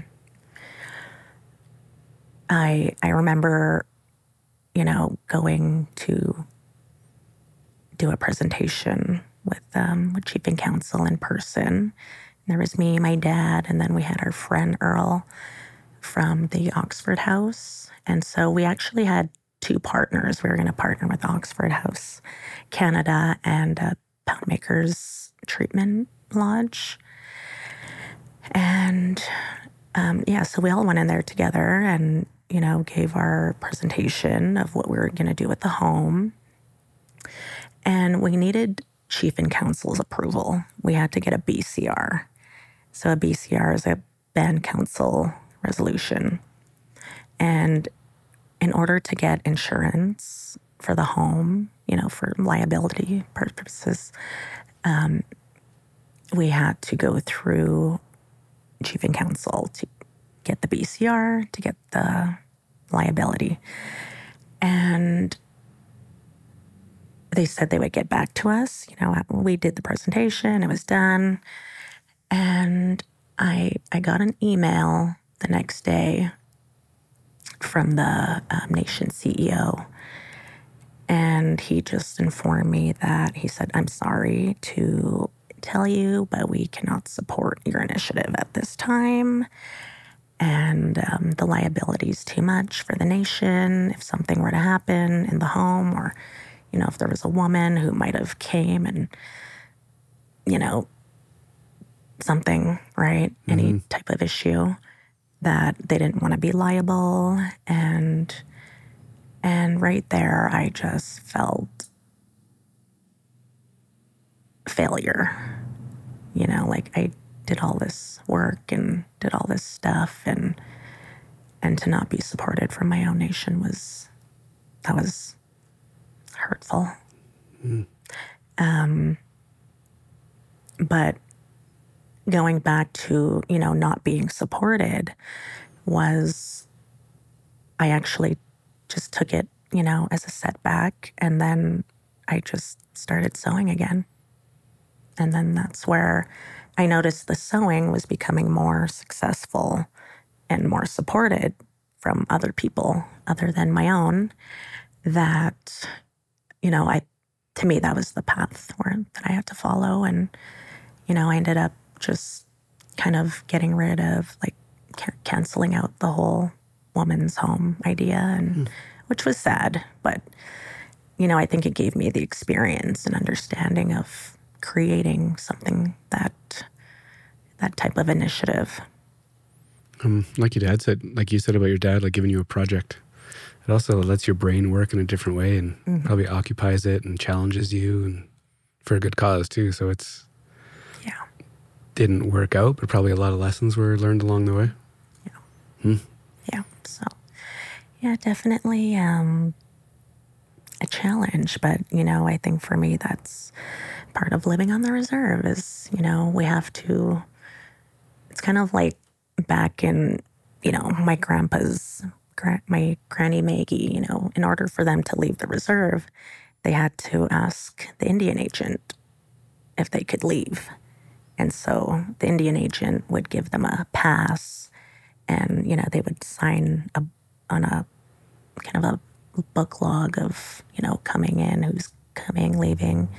I I remember, you know, going to do a presentation with um, with chief and council in person. And there was me, my dad, and then we had our friend Earl from the Oxford House. And so we actually had two partners. We were going to partner with Oxford House Canada and uh, Poundmakers Treatment Lodge. And um, yeah, so we all went in there together and, you know, gave our presentation of what we were going to do with the home. And we needed chief and council's approval. We had to get a B C R. So a B C R is a band council resolution. And in order to get insurance for the home, you know, for liability purposes, um, we had to go through chief and council to get the B C R, to get the liability. And they said they would get back to us. You know, we did the presentation, it was done. And I I got an email the next day from the um, Nation C E O. And he just informed me that he said, I'm sorry to tell you, but we cannot support your initiative at this time. And um, the liability is too much for the nation. If something were to happen in the home, or, you know, if there was a woman who might have came and, you know, something, right? Mm-hmm. Any type of issue, that they didn't want to be liable. And and right there, I just felt failure. You know, like I did all this work and did all this stuff, and and to not be supported from my own nation was, that was hurtful. Mm. Um, but going back to, you know, not being supported was, I actually just took it, you know, as a setback. And then I just started sewing again. And then that's where I noticed the sewing was becoming more successful and more supported from other people other than my own. That, you know, I, to me, that was the path where that I had to follow. And, you know, I ended up just kind of getting rid of, like, ca- canceling out the whole woman's home idea, and mm. which was sad. But, you know, I think it gave me the experience and understanding of creating something that, that type of initiative. Um, like your dad said, like you said about your dad, like giving you a project, it also lets your brain work in a different way, and mm-hmm. probably occupies it and challenges you, and for a good cause too. So it's, yeah, didn't work out, but probably a lot of lessons were learned along the way. Yeah. Hmm. Yeah. So, yeah, definitely um, a challenge. But, you know, I think for me, that's part of living on the reserve is, you know, we have to, it's kind of like back in, you know, my grandpa's, my Granny Maggie, you know, in order for them to leave the reserve, they had to ask the Indian agent if they could leave. And so the Indian agent would give them a pass, and, you know, they would sign a, on a kind of a book log of, you know, coming in, who's coming, leaving.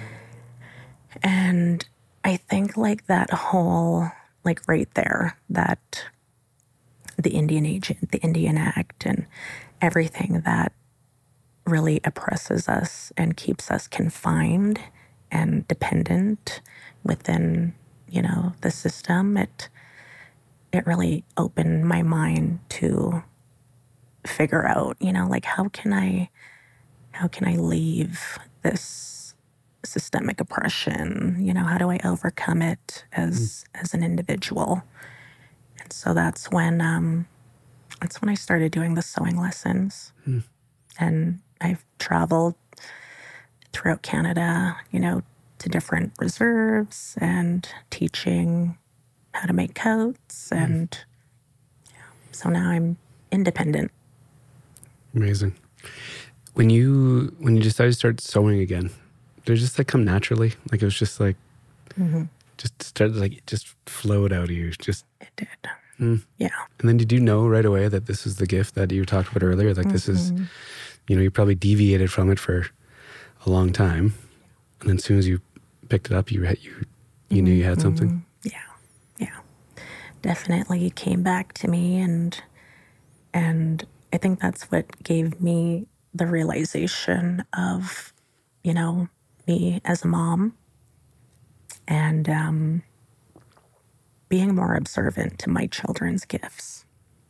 And I think like that whole, like right there, that the Indian agent, the Indian Act, and everything that really oppresses us and keeps us confined and dependent within, you know, the system, it it really opened my mind to figure out, you know, like how can I how can I leave this systemic oppression? You know, how do I overcome it as as an individual? And so that's when um, that's when I started doing the sewing lessons, Mm. and I've traveled throughout Canada, you know, to different reserves and teaching how to make coats, and so now I'm independent. Amazing. When you when you decided to start sewing again, did it just like come naturally? Like it was just like Mm-hmm. just started like it just flowed out of you. Just It did. mm. Yeah. And then did you know right away that this is the gift that you talked about earlier? Like this is, Mhm. you know, you probably deviated from it for a long time, and then as soon as you picked it up, you had, you you knew you had something. Mhm. Yeah. Yeah. Definitely came back to me, and and I think that's what gave me the realization of, you know, me as a mom, and um, being more observant to my children's gifts.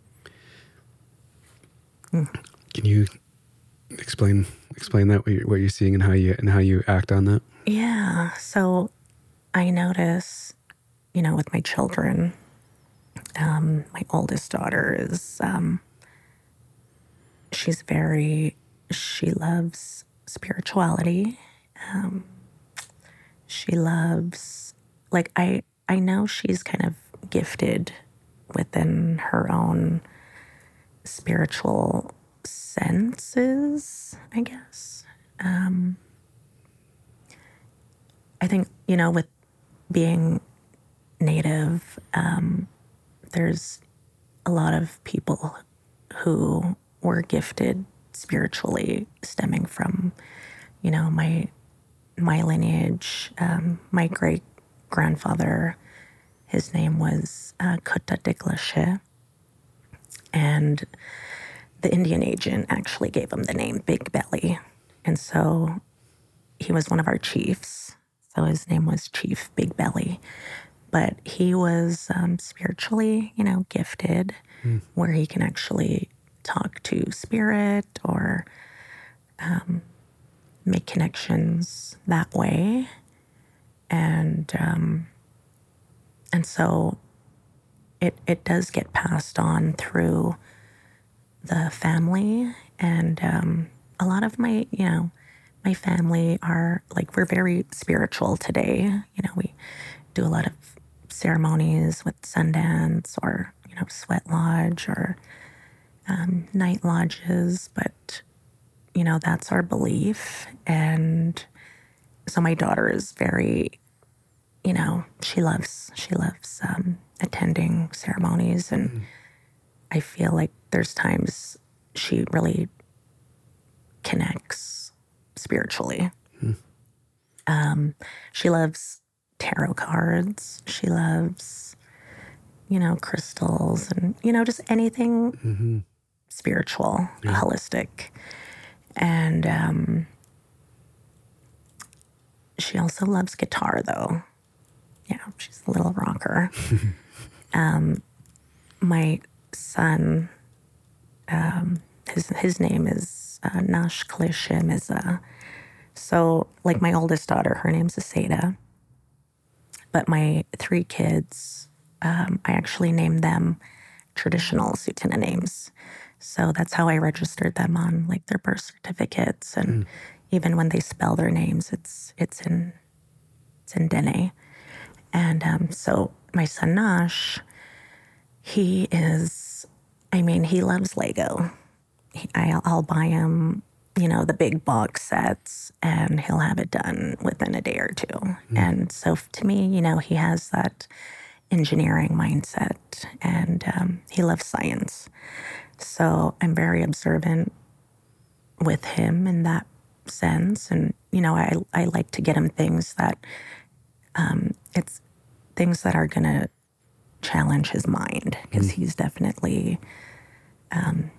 Can you explain explain that what you're, what you're seeing and how you and how you act on that? Yeah. So I notice, you know, with my children, um, my oldest daughter is, um, she's very, she loves spirituality. Um, she loves, like, I, I know she's kind of gifted within her own spiritual senses, I guess. Um, I think, you know, with being Native, um, there's a lot of people who were gifted spiritually, stemming from, you know, my my lineage. Um, my great grandfather, his name was uh, Kutta Diklashe, and the Indian agent actually gave him the name Big Belly, and so he was one of our chiefs. So his name was Chief Big Belly. But he was um, spiritually, you know, gifted, Mm. where he can actually talk to spirit or um, make connections that way. And um, and so it it does get passed on through the family, and um, a lot of my, you know, my family are like, we're very spiritual today. You know, we do a lot of ceremonies with Sundance, or, you know, Sweat Lodge, or um, night lodges, but, you know, that's our belief. And so my daughter is very, you know, she loves, she loves um, attending ceremonies. And Mm. I feel like there's times she really connects spiritually. Mm. Um, she loves tarot cards. She loves, you know, crystals, and, you know, just anything Mm-hmm. spiritual, Yeah. holistic. And um, she also loves guitar, though. Yeah, she's a little rocker. um, my son, um, his his name is uh, Nash Klishimiza. So, like, my oldest daughter, her name's Aseda. But my three kids, um, I actually named them traditional Tsuut'ina names. So that's how I registered them on, like, their birth certificates, and Mm. even when they spell their names, it's it's in it's in Dene. And um, so my son Nash, he is, I mean, he loves Lego. He, I, I'll buy him, you know, the big box sets, and he'll have it done within a day or two. Mm. And so to me, you know, he has that engineering mindset, and um, he loves science. So I'm very observant with him in that sense. And, you know, I, I like to get him things that, um, it's things that are going to challenge his mind, because mm. he's definitely, um,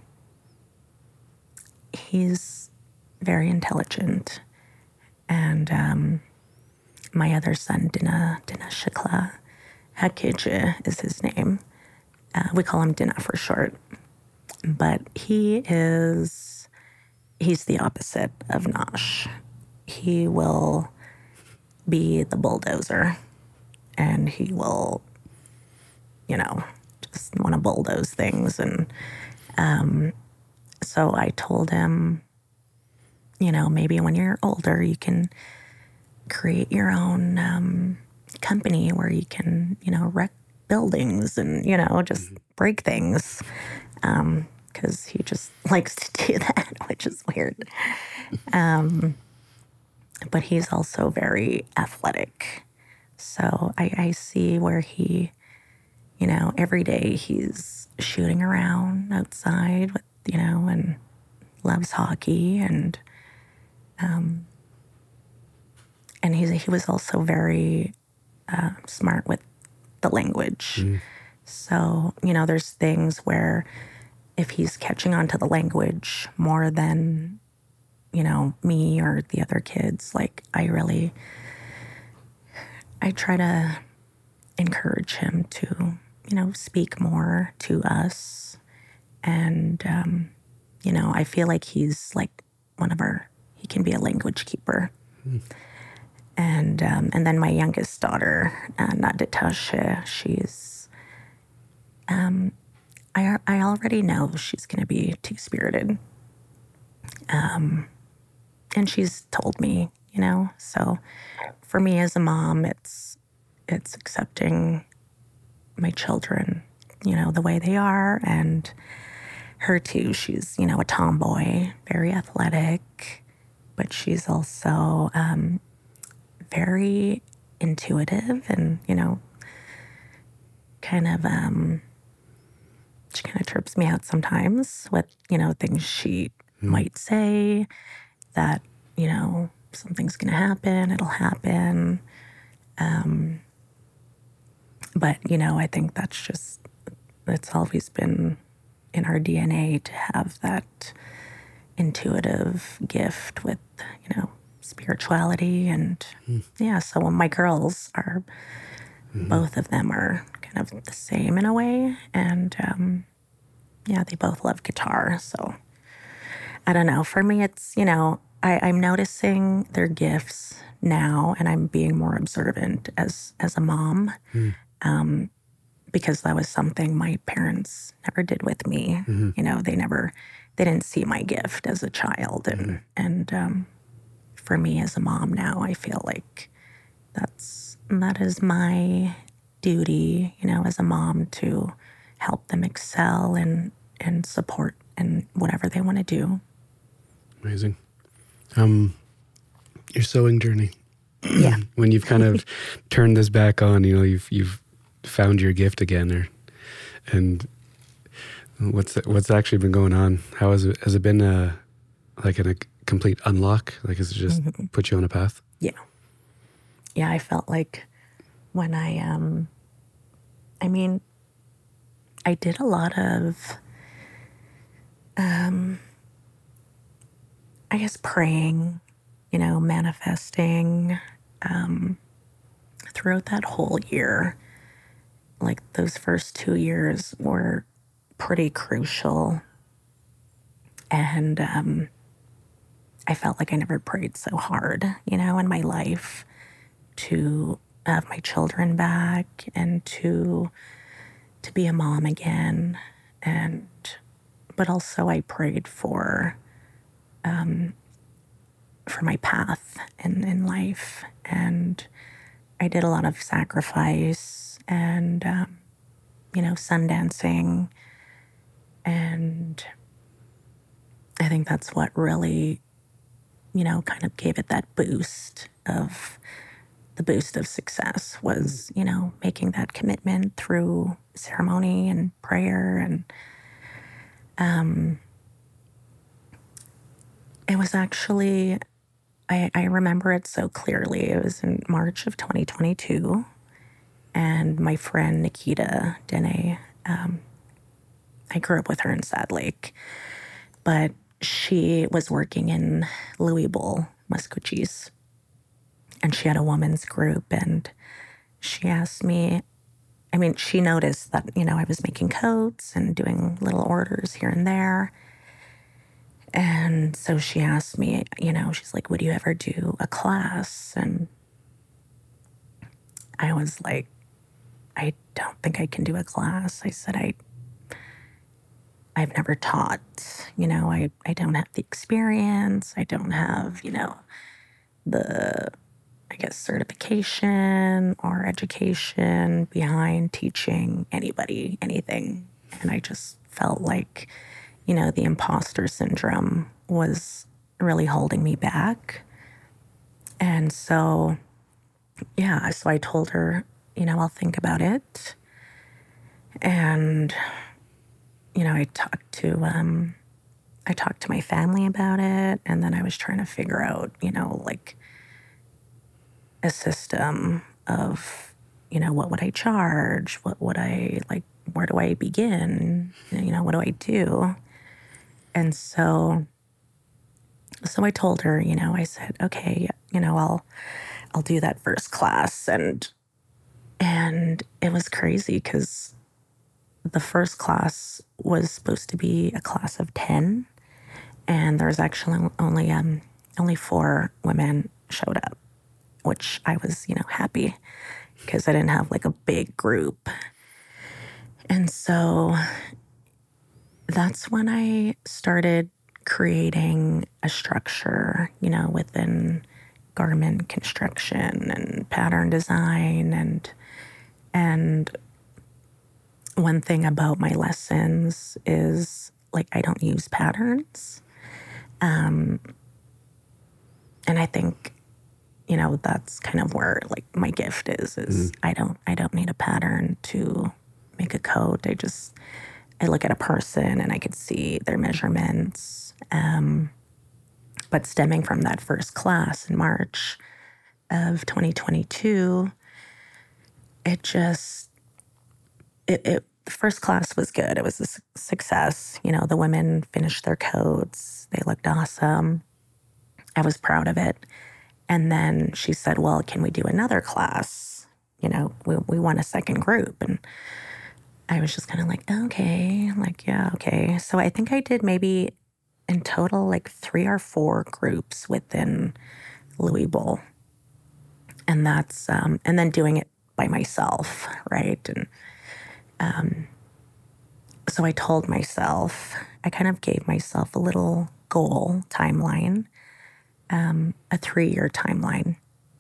he's very intelligent. And um, my other son, Dina, Dina Shikla Hakije is his name. Uh, we call him Dina for short. But he is, he's the opposite of Nosh. He will be the bulldozer, and he will, you know, just want to bulldoze things. And um, so I told him, you know, maybe when you're older, you can create your own um, company where you can, you know, wreck buildings and, you know, just break things. Because um, he just likes to do that, which is weird. Um, but he's also very athletic. So I, I see where he, you know, every day he's shooting around outside with, you know, and loves hockey. And um, and he's, he was also very uh, smart with the language. Mm. So, you know, there's things where if he's catching on to the language more than, you know, me or the other kids, like I really, I try to encourage him to, you know, speak more to us. And, um, you know, I feel like he's like one of our, he can be a language keeper. Mm. And um, and then my youngest daughter, uh, Natasha, she's, um, I I already know she's going to be two-spirited. Um, and she's told me, you know. So for me as a mom, it's it's accepting my children, you know, the way they are, and her too. She's, you know, a tomboy, very athletic, but she's also um, very intuitive and, you know, kind of, um, she kind of trips me out sometimes with, you know, things she mm. might say that, you know, something's going to happen, it'll happen. Um, but, you know, I think that's just, it's always been in our D N A to have that intuitive gift with, you know, spirituality. And mm. yeah, so when my girls are, mm-hmm. both of them are kind of the same in a way. And um, yeah, they both love guitar. So I don't know. For me, it's, you know, I, I'm noticing their gifts now, and I'm being more observant as, as a mom. Mm. Um, because that was something my parents never did with me. Mm-hmm. You know, they never, they didn't see my gift as a child. And, mm-hmm. and um, for me as a mom now, I feel like that's, that is my duty, you know, as a mom, to help them excel and, and support in whatever they want to do. Amazing. Um, your sewing journey. Yeah. When you've kind of turned this back on, you know, you've, you've, found your gift again, or and what's what's actually been going on? How has it has it been a like a, a complete unlock? Like, has it just mm-hmm. put you on a path? Yeah, yeah. I felt like when I um, I mean, I did a lot of um, I guess praying, you know, manifesting um, throughout that whole year. Like those first two years were pretty crucial. And um, I felt like I never prayed so hard, you know, in my life to have my children back and to to be a mom again. And but also I prayed for um, for my path in, in life. And I did a lot of sacrifice and, um, you know, sun dancing. And I think that's what really, you know, kind of gave it that boost of, the boost of success was, you know, making that commitment through ceremony and prayer. And um, it was actually, I, I remember it so clearly. It was in March of twenty twenty-two. And my friend Nikita Dene, um, I grew up with her in Sad Lake, but she was working in Louisville, Muscochis. and she had a women's group, and she asked me, I mean, she noticed that, you know, I was making coats and doing little orders here and there. And so she asked me, you know, she's like, would you ever do a class? And I was like, I don't think I can do a class. I said, I, I've never taught, you know, I, I don't have the experience. I don't have, you know, the, I guess, certification or education behind teaching anybody anything. And I just felt like, you know, the imposter syndrome was really holding me back. And so, yeah, so I told her, you know, I'll think about it. And, you know, I talked to, um, I talked to my family about it. And then I was trying to figure out, you know, like a system of, you know, what would I charge? What would I, like, where do I begin? You know, what do I do? And so, so I told her, you know, I said, okay, you know, I'll, I'll do that first class. And, and it was crazy because the first class was supposed to be a class of ten, and there was actually only, um, only four women showed up, which I was, you know, happy because I didn't have like a big group. And so that's when I started creating a structure, you know, within garment construction and pattern design. And, and one thing about my lessons is, like, I don't use patterns. Um, and I think, you know, that's kind of where, like, my gift is, is mm-hmm. I don't, I don't need a pattern to make a coat. I just, I look at a person and I could see their measurements. Um, but stemming from that first class in March of twenty twenty-two, it just, it, it the first class was good. It was a su- success. You know, the women finished their coats. They looked awesome. I was proud of it. And then she said, well, can we do another class? You know, we, we want a second group. And I was just kind of like, okay, like, yeah, okay. So I think I did maybe in total like three or four groups within Louis Bowl. And that's, um, and then doing it by myself, right? And um, so I told myself, I kind of gave myself a little goal timeline, um, a three-year timeline.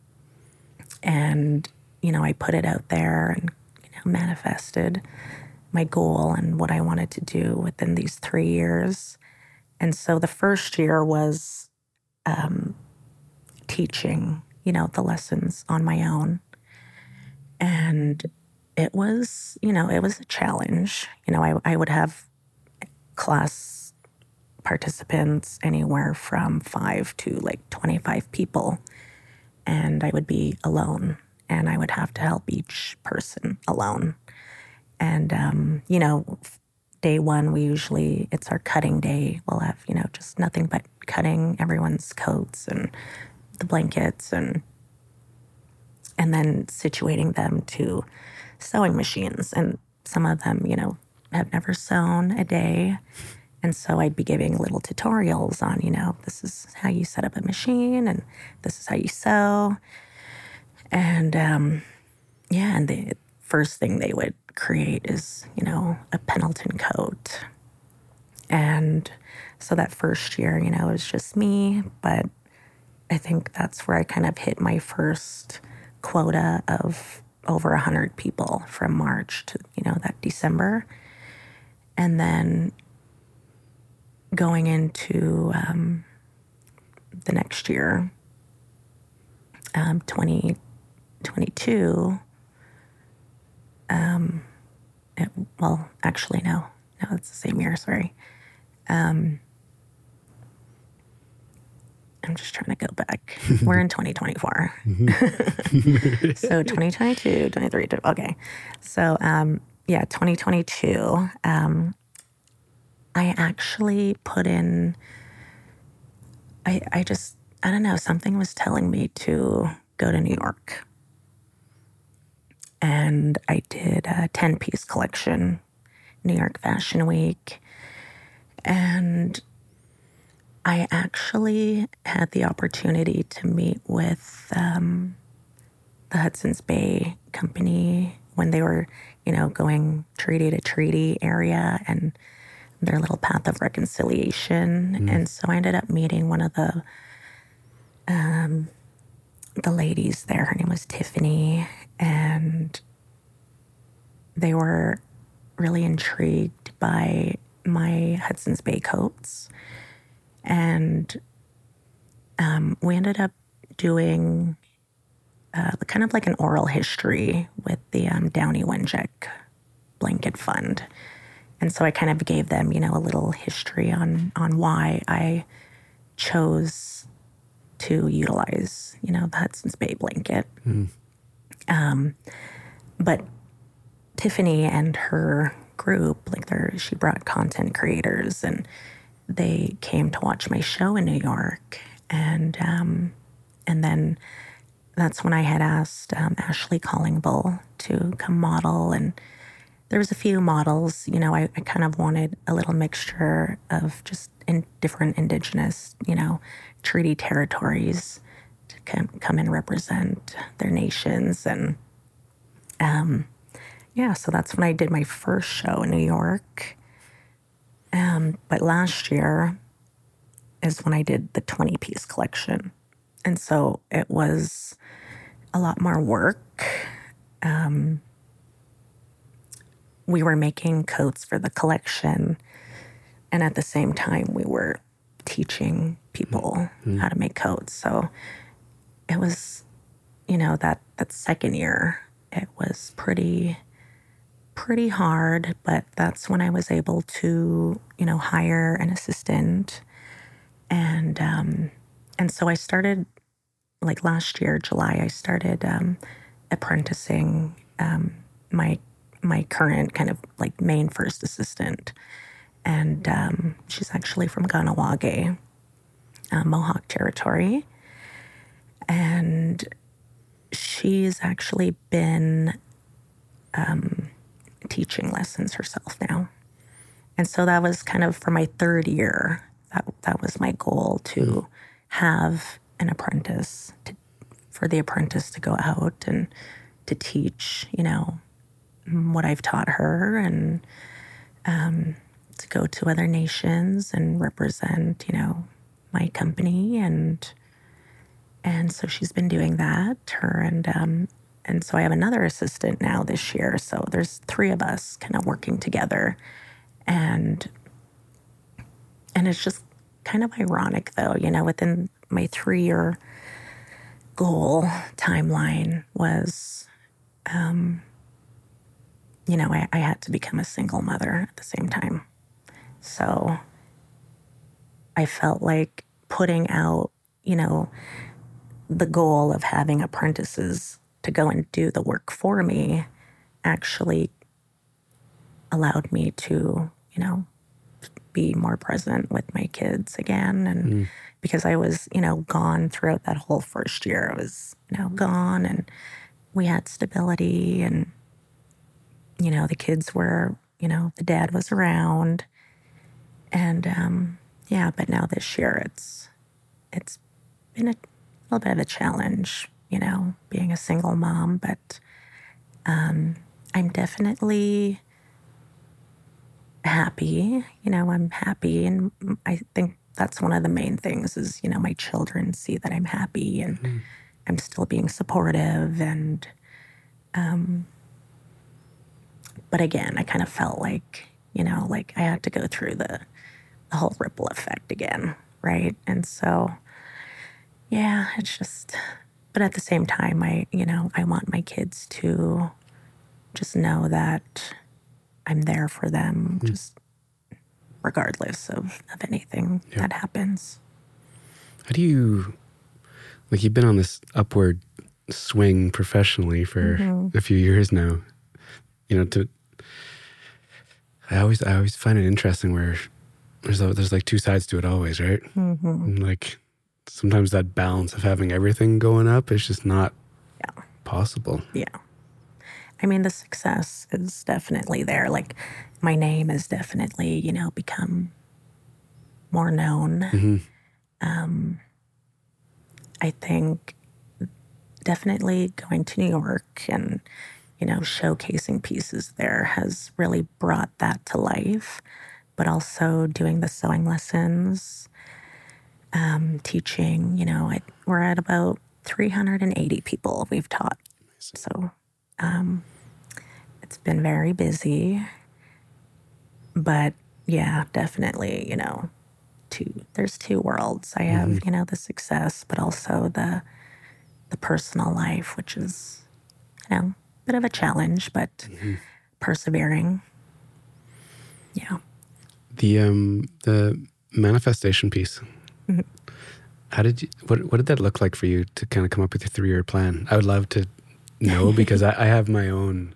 And, you know, I put it out there and, you know, manifested my goal and what I wanted to do within these three years. And so the first year was um, teaching, you know, the lessons on my own. And it was, you know, it was a challenge. You know, I, I would have class participants anywhere from five to like twenty-five people. And I would be alone, and I would have to help each person alone. And, um, you know, day one, we usually, it's our cutting day. We'll have, you know, just nothing but cutting everyone's coats and the blankets, and and then situating them to sewing machines. And some of them, you know, have never sewn a day. And so I'd be giving little tutorials on, you know, this is how you set up a machine and this is how you sew. And, um, yeah, and the first thing they would create is, you know, a Pendleton coat. And so that first year, you know, it was just me. But I think that's where I kind of hit my first quota of over one hundred people from March to, you know, that December. And then going into um, the next year, um, twenty twenty-two, um, it, well, actually, no, no, it's the same year, sorry. Um, I'm just trying to go back. We're in twenty twenty-four. Mm-hmm. So twenty twenty-two, twenty-three, okay. So, um, yeah, twenty twenty-two, um, I actually put in, I, I just, I don't know, something was telling me to go to New York. And I did a ten-piece collection, New York Fashion Week. And I actually had the opportunity to meet with um, the Hudson's Bay Company when they were, you know, going treaty to treaty area and their little path of reconciliation. Mm. And so I ended up meeting one of the um, the ladies there. Her name was Tiffany, and they were really intrigued by my Hudson's Bay coats. And um, we ended up doing uh, kind of like an oral history with the um, Downey Wenjack Blanket Fund. And so I kind of gave them, you know, a little history on on why I chose to utilize, you know, the Hudson's Bay blanket. Mm. Um, but Tiffany and her group, like they're, she brought content creators, and they came to watch my show in New York. And um, and then that's when I had asked um, Ashley Collingbull to come model. And there was a few models, you know, I, I kind of wanted a little mixture of just in different indigenous, you know, treaty territories to come, come and represent their nations. And um, yeah, so that's when I did my first show in New York. Um, but last year is when I did the twenty-piece collection. And so it was a lot more work. Um, we were making coats for the collection, and at the same time we were teaching people mm-hmm. how to make coats. So it was, you know, that, that second year, it was pretty, pretty hard, but that's when I was able to, you know, hire an assistant. And, um, and so I started, like last year, July, I started, um, apprenticing, um, my, my current kind of like main first assistant. And, um, she's actually from Ganawage, uh, Mohawk territory. And she's actually been, um, teaching lessons herself now. And so that was kind of for my third year. That that was my goal, to mm. have an apprentice, to, for the apprentice to go out and to teach, you know, what I've taught her, and um, to go to other nations and represent, you know, my company. And and so she's been doing that, her and um, and so I have another assistant now this year. So there's three of us kind of working together. And and it's just kind of ironic, though, you know, within my three-year goal timeline was, um, you know, I, I had to become a single mother at the same time. So I felt like putting out, you know, the goal of having apprentices to go and do the work for me actually allowed me to, you know, be more present with my kids again. And mm. because I was, you know, gone throughout that whole first year, I was, you know, gone, and we had stability, and, you know, the kids were, you know, the dad was around. And, um, yeah, but now this year it's, it's been a little bit of a challenge, you know, being a single mom, but, um, I'm definitely happy, you know, I'm happy. And I think that's one of the main things is, you know, my children see that I'm happy and mm-hmm. I'm still being supportive. And, um, but again, I kind of felt like, you know, like I had to go through the, the whole ripple effect again. Right. And so, yeah, it's just, but at the same time, I, you know, I want my kids to just know that I'm there for them, mm. just regardless of, of anything yeah. that happens. How do you, like you've been on this upward swing professionally for mm-hmm. a few years now, you know, to, I always, I always find it interesting where there's, there's like two sides to it always, right? Mm-hmm. Like sometimes that balance of having everything going up is just not Yeah. possible. Yeah. I mean, the success is definitely there. Like, my name has definitely, you know, become more known. Mm-hmm. Um, I think definitely going to New York and, you know, showcasing pieces there has really brought that to life. But also doing the sewing lessons, um, teaching, you know, I, we're at about three hundred eighty people we've taught. So um, it's been very busy. But yeah, definitely, you know, two, there's two worlds. I have, Mm-hmm. you know, the success, but also the the personal life, which is, you know, a bit of a challenge, but Mm-hmm. persevering. Yeah. The um the manifestation piece. Mm-hmm. How did you? What what did that look like for you to kind of come up with your three year plan? I would love to know because I, I have my own.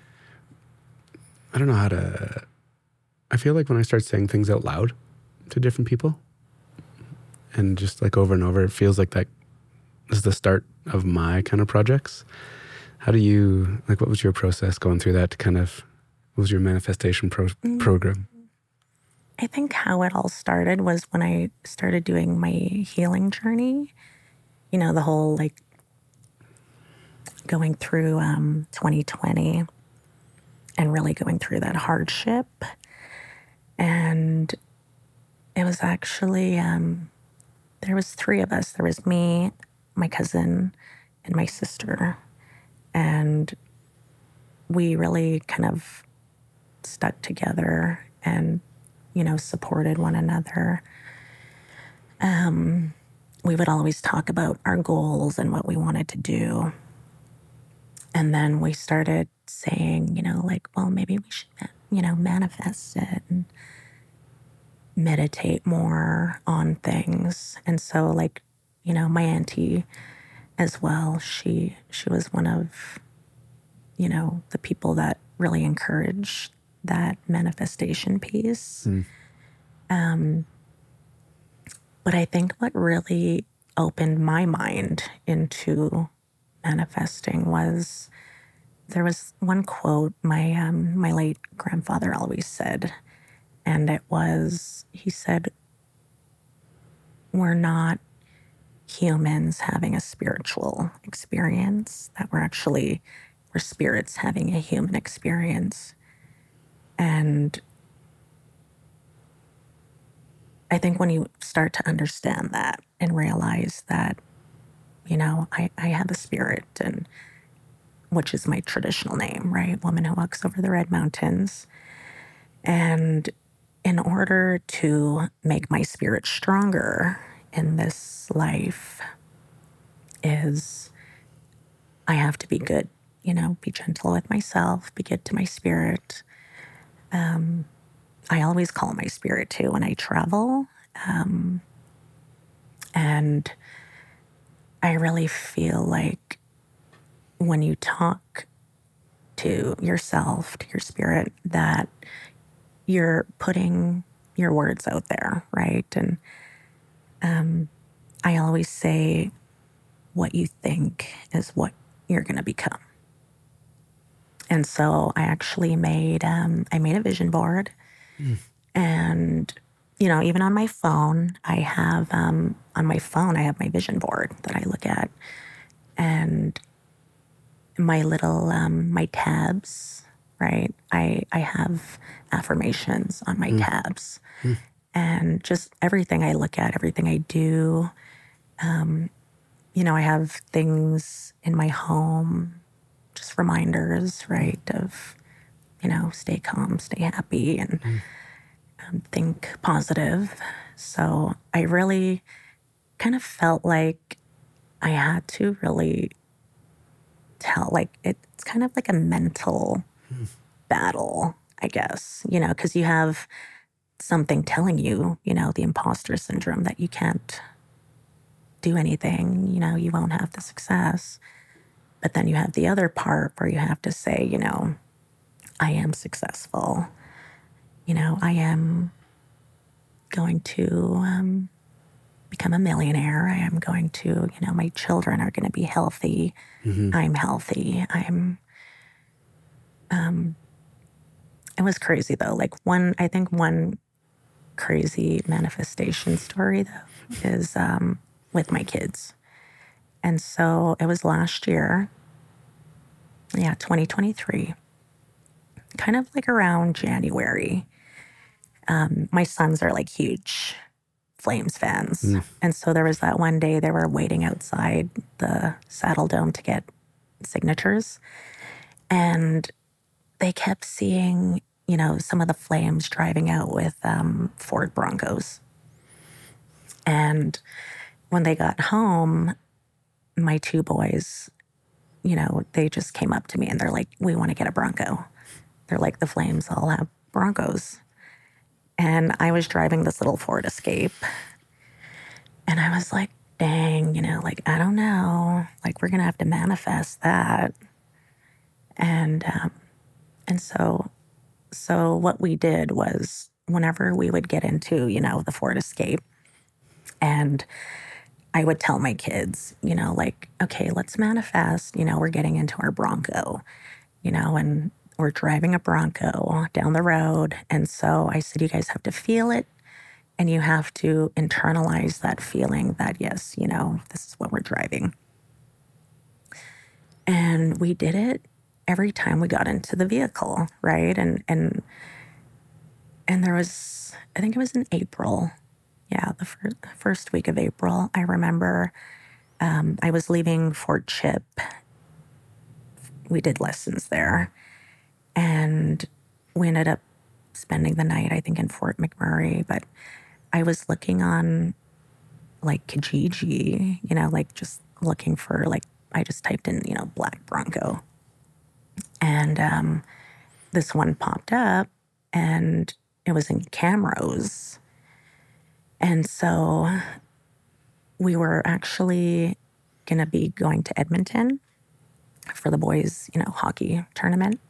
I don't know how to. I feel like when I start saying things out loud to different people, and just like over and over, it feels like that is the start of my kind of projects. How do you like? What was your process going through that to kind of? What was your manifestation pro- Mm. program? I think how it all started was when I started doing my healing journey. You know, the whole like going through um, twenty twenty and really going through that hardship. And it was actually, um, there was three of us. There was me, my cousin, and my sister. And we really kind of stuck together and, you know, supported one another. Um, we would always talk about our goals and what we wanted to do. And then we started saying, you know, like, well, maybe we should, you know, manifest it and meditate more on things. And so, like, you know, my auntie as well, she she was one of, you know, the people that really encouraged that manifestation piece. Mm. Um, but I think what really opened my mind into manifesting was there was one quote my um, my late grandfather always said, and it was, he said, we're not humans having a spiritual experience, that we're actually, we're spirits having a human experience. And I think when you start to understand that and realize that, you know, I, I have a spirit, and which is my traditional name, right? Woman who walks over the red mountains. And in order to make my spirit stronger in this life is I have to be good, you know, be gentle with myself, be good to my spirit. Um, I always call my spirit too when I travel. Um, and I really feel like when you talk to yourself, to your spirit, that you're putting your words out there, right? And um, I always say, what you think is what you're going to become. And so I actually made, um, I made a vision board. Mm. And, you know, even on my phone, I have, um, on my phone, I have my vision board that I look at. And my little, um, my tabs, right? I, I have affirmations on my mm. tabs. Mm. And just everything I look at, everything I do, um, you know, I have things in my home, just reminders, right, of, you know, stay calm, stay happy, and mm. um, think positive. So I really kind of felt like I had to really tell, like, it's kind of like a mental mm. battle, I guess, you know, because you have something telling you, you know, the imposter syndrome that you can't do anything, you know, you won't have the success. But then you have the other part where you have to say, you know, I am successful. You know, I am going to, um, become a millionaire. I am going to, you know, my children are going to be healthy. Mm-hmm. I'm healthy. I'm, um, it was crazy though. Like one, I think one crazy manifestation story though is, um, with my kids. And so it was last year, yeah, twenty twenty-three, kind of like around January. Um, my sons are like huge Flames fans. Mm. And so there was that one day they were waiting outside the Saddle Dome to get signatures. And they kept seeing, you know, some of the Flames driving out with um, Ford Broncos. And when they got home, my two boys, you know, they just came up to me and they're like, we want to get a Bronco. They're like, the Flames all have Broncos. And I was driving this little Ford Escape. And I was like, dang, you know, like, I don't know. Like, we're going to have to manifest that. And um, and so, so what we did was whenever we would get into, you know, the Ford Escape, and I would tell my kids, you know, like, okay, let's manifest, you know, we're getting into our Bronco, you know, and we're driving a Bronco down the road. And so I said, you guys have to feel it. And you have to internalize that feeling that, yes, you know, this is what we're driving. And we did it every time we got into the vehicle, right? And and and there was, I think it was in April. Yeah, the fir- first week of April. I remember um, I was leaving Fort Chip. We did lessons there. And we ended up spending the night, I think, in Fort McMurray. But I was looking on, like, Kijiji, you know, like, just looking for, like, I just typed in, you know, black Bronco. And um, this one popped up, and it was in Camrose. And so we were actually going to be going to Edmonton for the boys, you know, hockey tournament.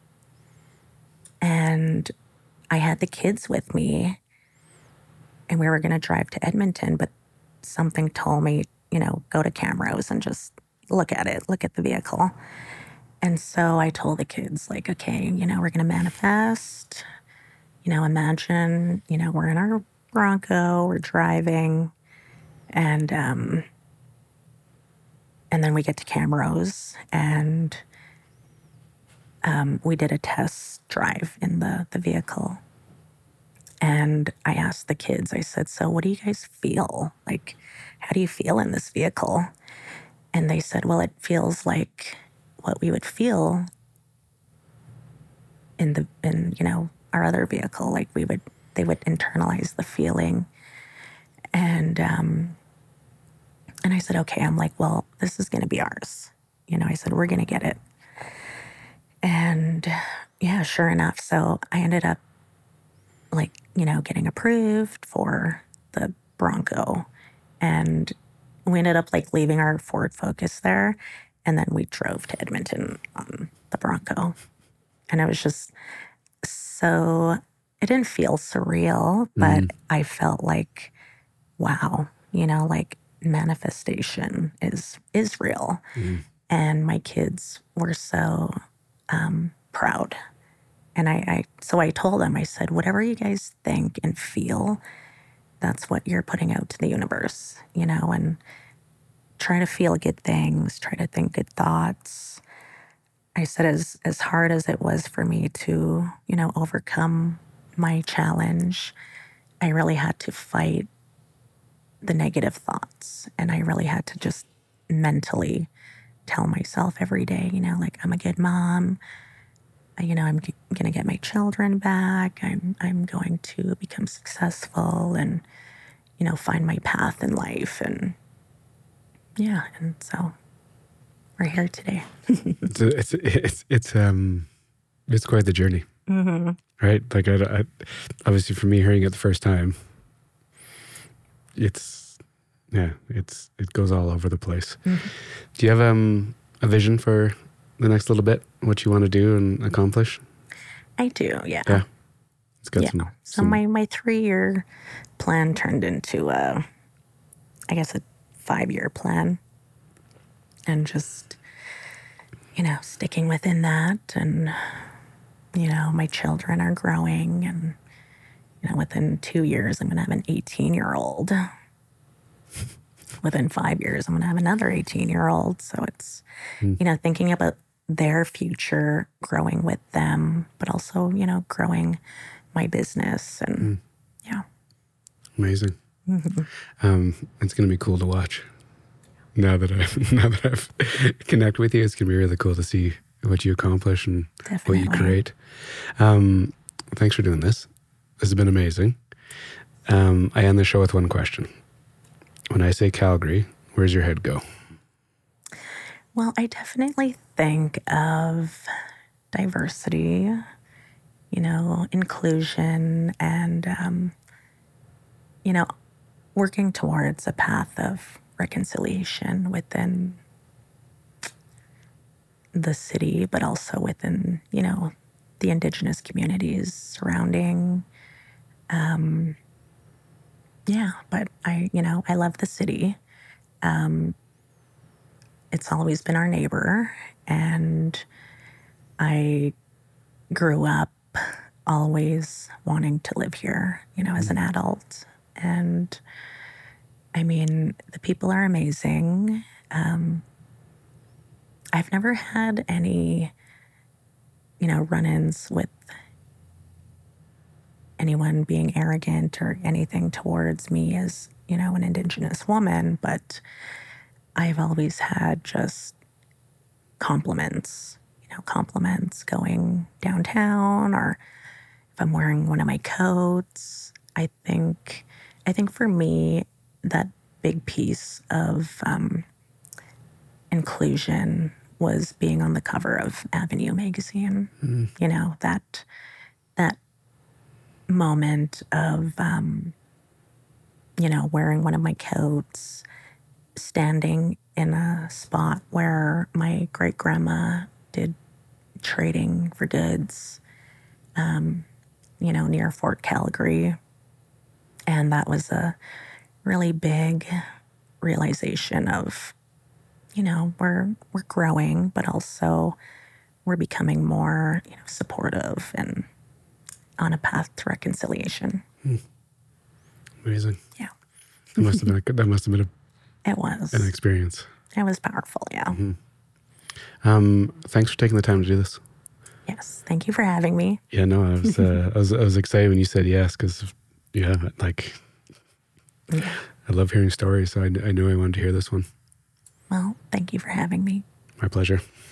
And I had the kids with me, and we were going to drive to Edmonton, but something told me, you know, go to Camrose and just look at it, look at the vehicle. And so I told the kids, like, okay, you know, we're going to manifest, you know, imagine, you know, we're in our Bronco, we're driving, and, um, and then we get to Camrose, and um, we did a test drive in the, the vehicle. And I asked the kids, I said, so what do you guys feel? Like, how do you feel in this vehicle? And they said, well, it feels like what we would feel in the, in, you know, our other vehicle. Like we would, they would internalize the feeling. And, um, and I said, okay, I'm like, well, this is going to be ours. You know, I said, we're going to get it. And yeah, sure enough. So I ended up, like, you know, getting approved for the Bronco. And we ended up, like, leaving our Ford Focus there. And then we drove to Edmonton on the Bronco. And it was just so, it didn't feel surreal, but mm. I felt like, wow, you know, like, manifestation is, is real. Mm. And my kids were so um, proud. And I, I, so I told them, I said, whatever you guys think and feel, that's what you're putting out to the universe, you know, and try to feel good things, try to think good thoughts. I said, as, as hard as it was for me to, you know, overcome my challenge, I really had to fight the negative thoughts. And I really had to just mentally tell myself every day, you know, like, I'm a good mom. You know, I'm g- going to get my children back. I'm I'm going to become successful and, you know, find my path in life. And yeah, and so we're here today. it's, it's it's it's um it's quite the journey, mm-hmm. right? Like, I, I, obviously for me, hearing it the first time, it's yeah, it's it goes all over the place. Mm-hmm. Do you have um a vision for the next little bit, what you want to do and accomplish? I do, yeah. Yeah. It's got yeah. some, so some... my, my three-year plan turned into a, I guess, a five year plan and just, you know, sticking within that. And, you know, my children are growing and, you know, within two years, I'm going to have an eighteen year old. Within five years, I'm going to have another eighteen year old. So it's, mm. you know, thinking about their future, growing with them, but also, you know, growing my business. And mm. yeah. Amazing. Mm-hmm. Um, it's going to be cool to watch. Now that I've, now that I've connected with you, it's going to be really cool to see what you accomplish and Definitely. What you create. Um, thanks for doing this. This has been amazing. Um, I end the show with one question. When I say Calgary, where's your head go? Well, I definitely think of diversity, you know, inclusion, and, um, you know, working towards a path of reconciliation within the city, but also within, you know, the Indigenous communities surrounding. Um, yeah, but I, you know, I love the city. Um, it's always been our neighbor, and I grew up always wanting to live here, you know, as an adult. And I mean, the people are amazing. Um, I've never had any, you know, run-ins with anyone being arrogant or anything towards me as, you know, an Indigenous woman, but I've always had just compliments, you know, compliments going downtown, or if I'm wearing one of my coats. I think, I think for me, that big piece of um, inclusion was being on the cover of Avenue magazine. Mm. You know, that that moment of, um, you know, wearing one of my coats, standing in a spot where my great-grandma did trading for goods, um, you know, near Fort Calgary. And that was a really big realization of, you know, we're we're growing, but also we're becoming more, you know, supportive and on a path to reconciliation. Hmm. Amazing. Yeah. That must have been a, that must have been a, it was an experience. It was powerful. Yeah. Mm-hmm. Um, thanks for taking the time to do this. Yes. Thank you for having me. Yeah, no, I was, uh, I was, I was excited when you said yes, because yeah, like, yeah. I love hearing stories. So I, I knew I wanted to hear this one. Well, thank you for having me. My pleasure.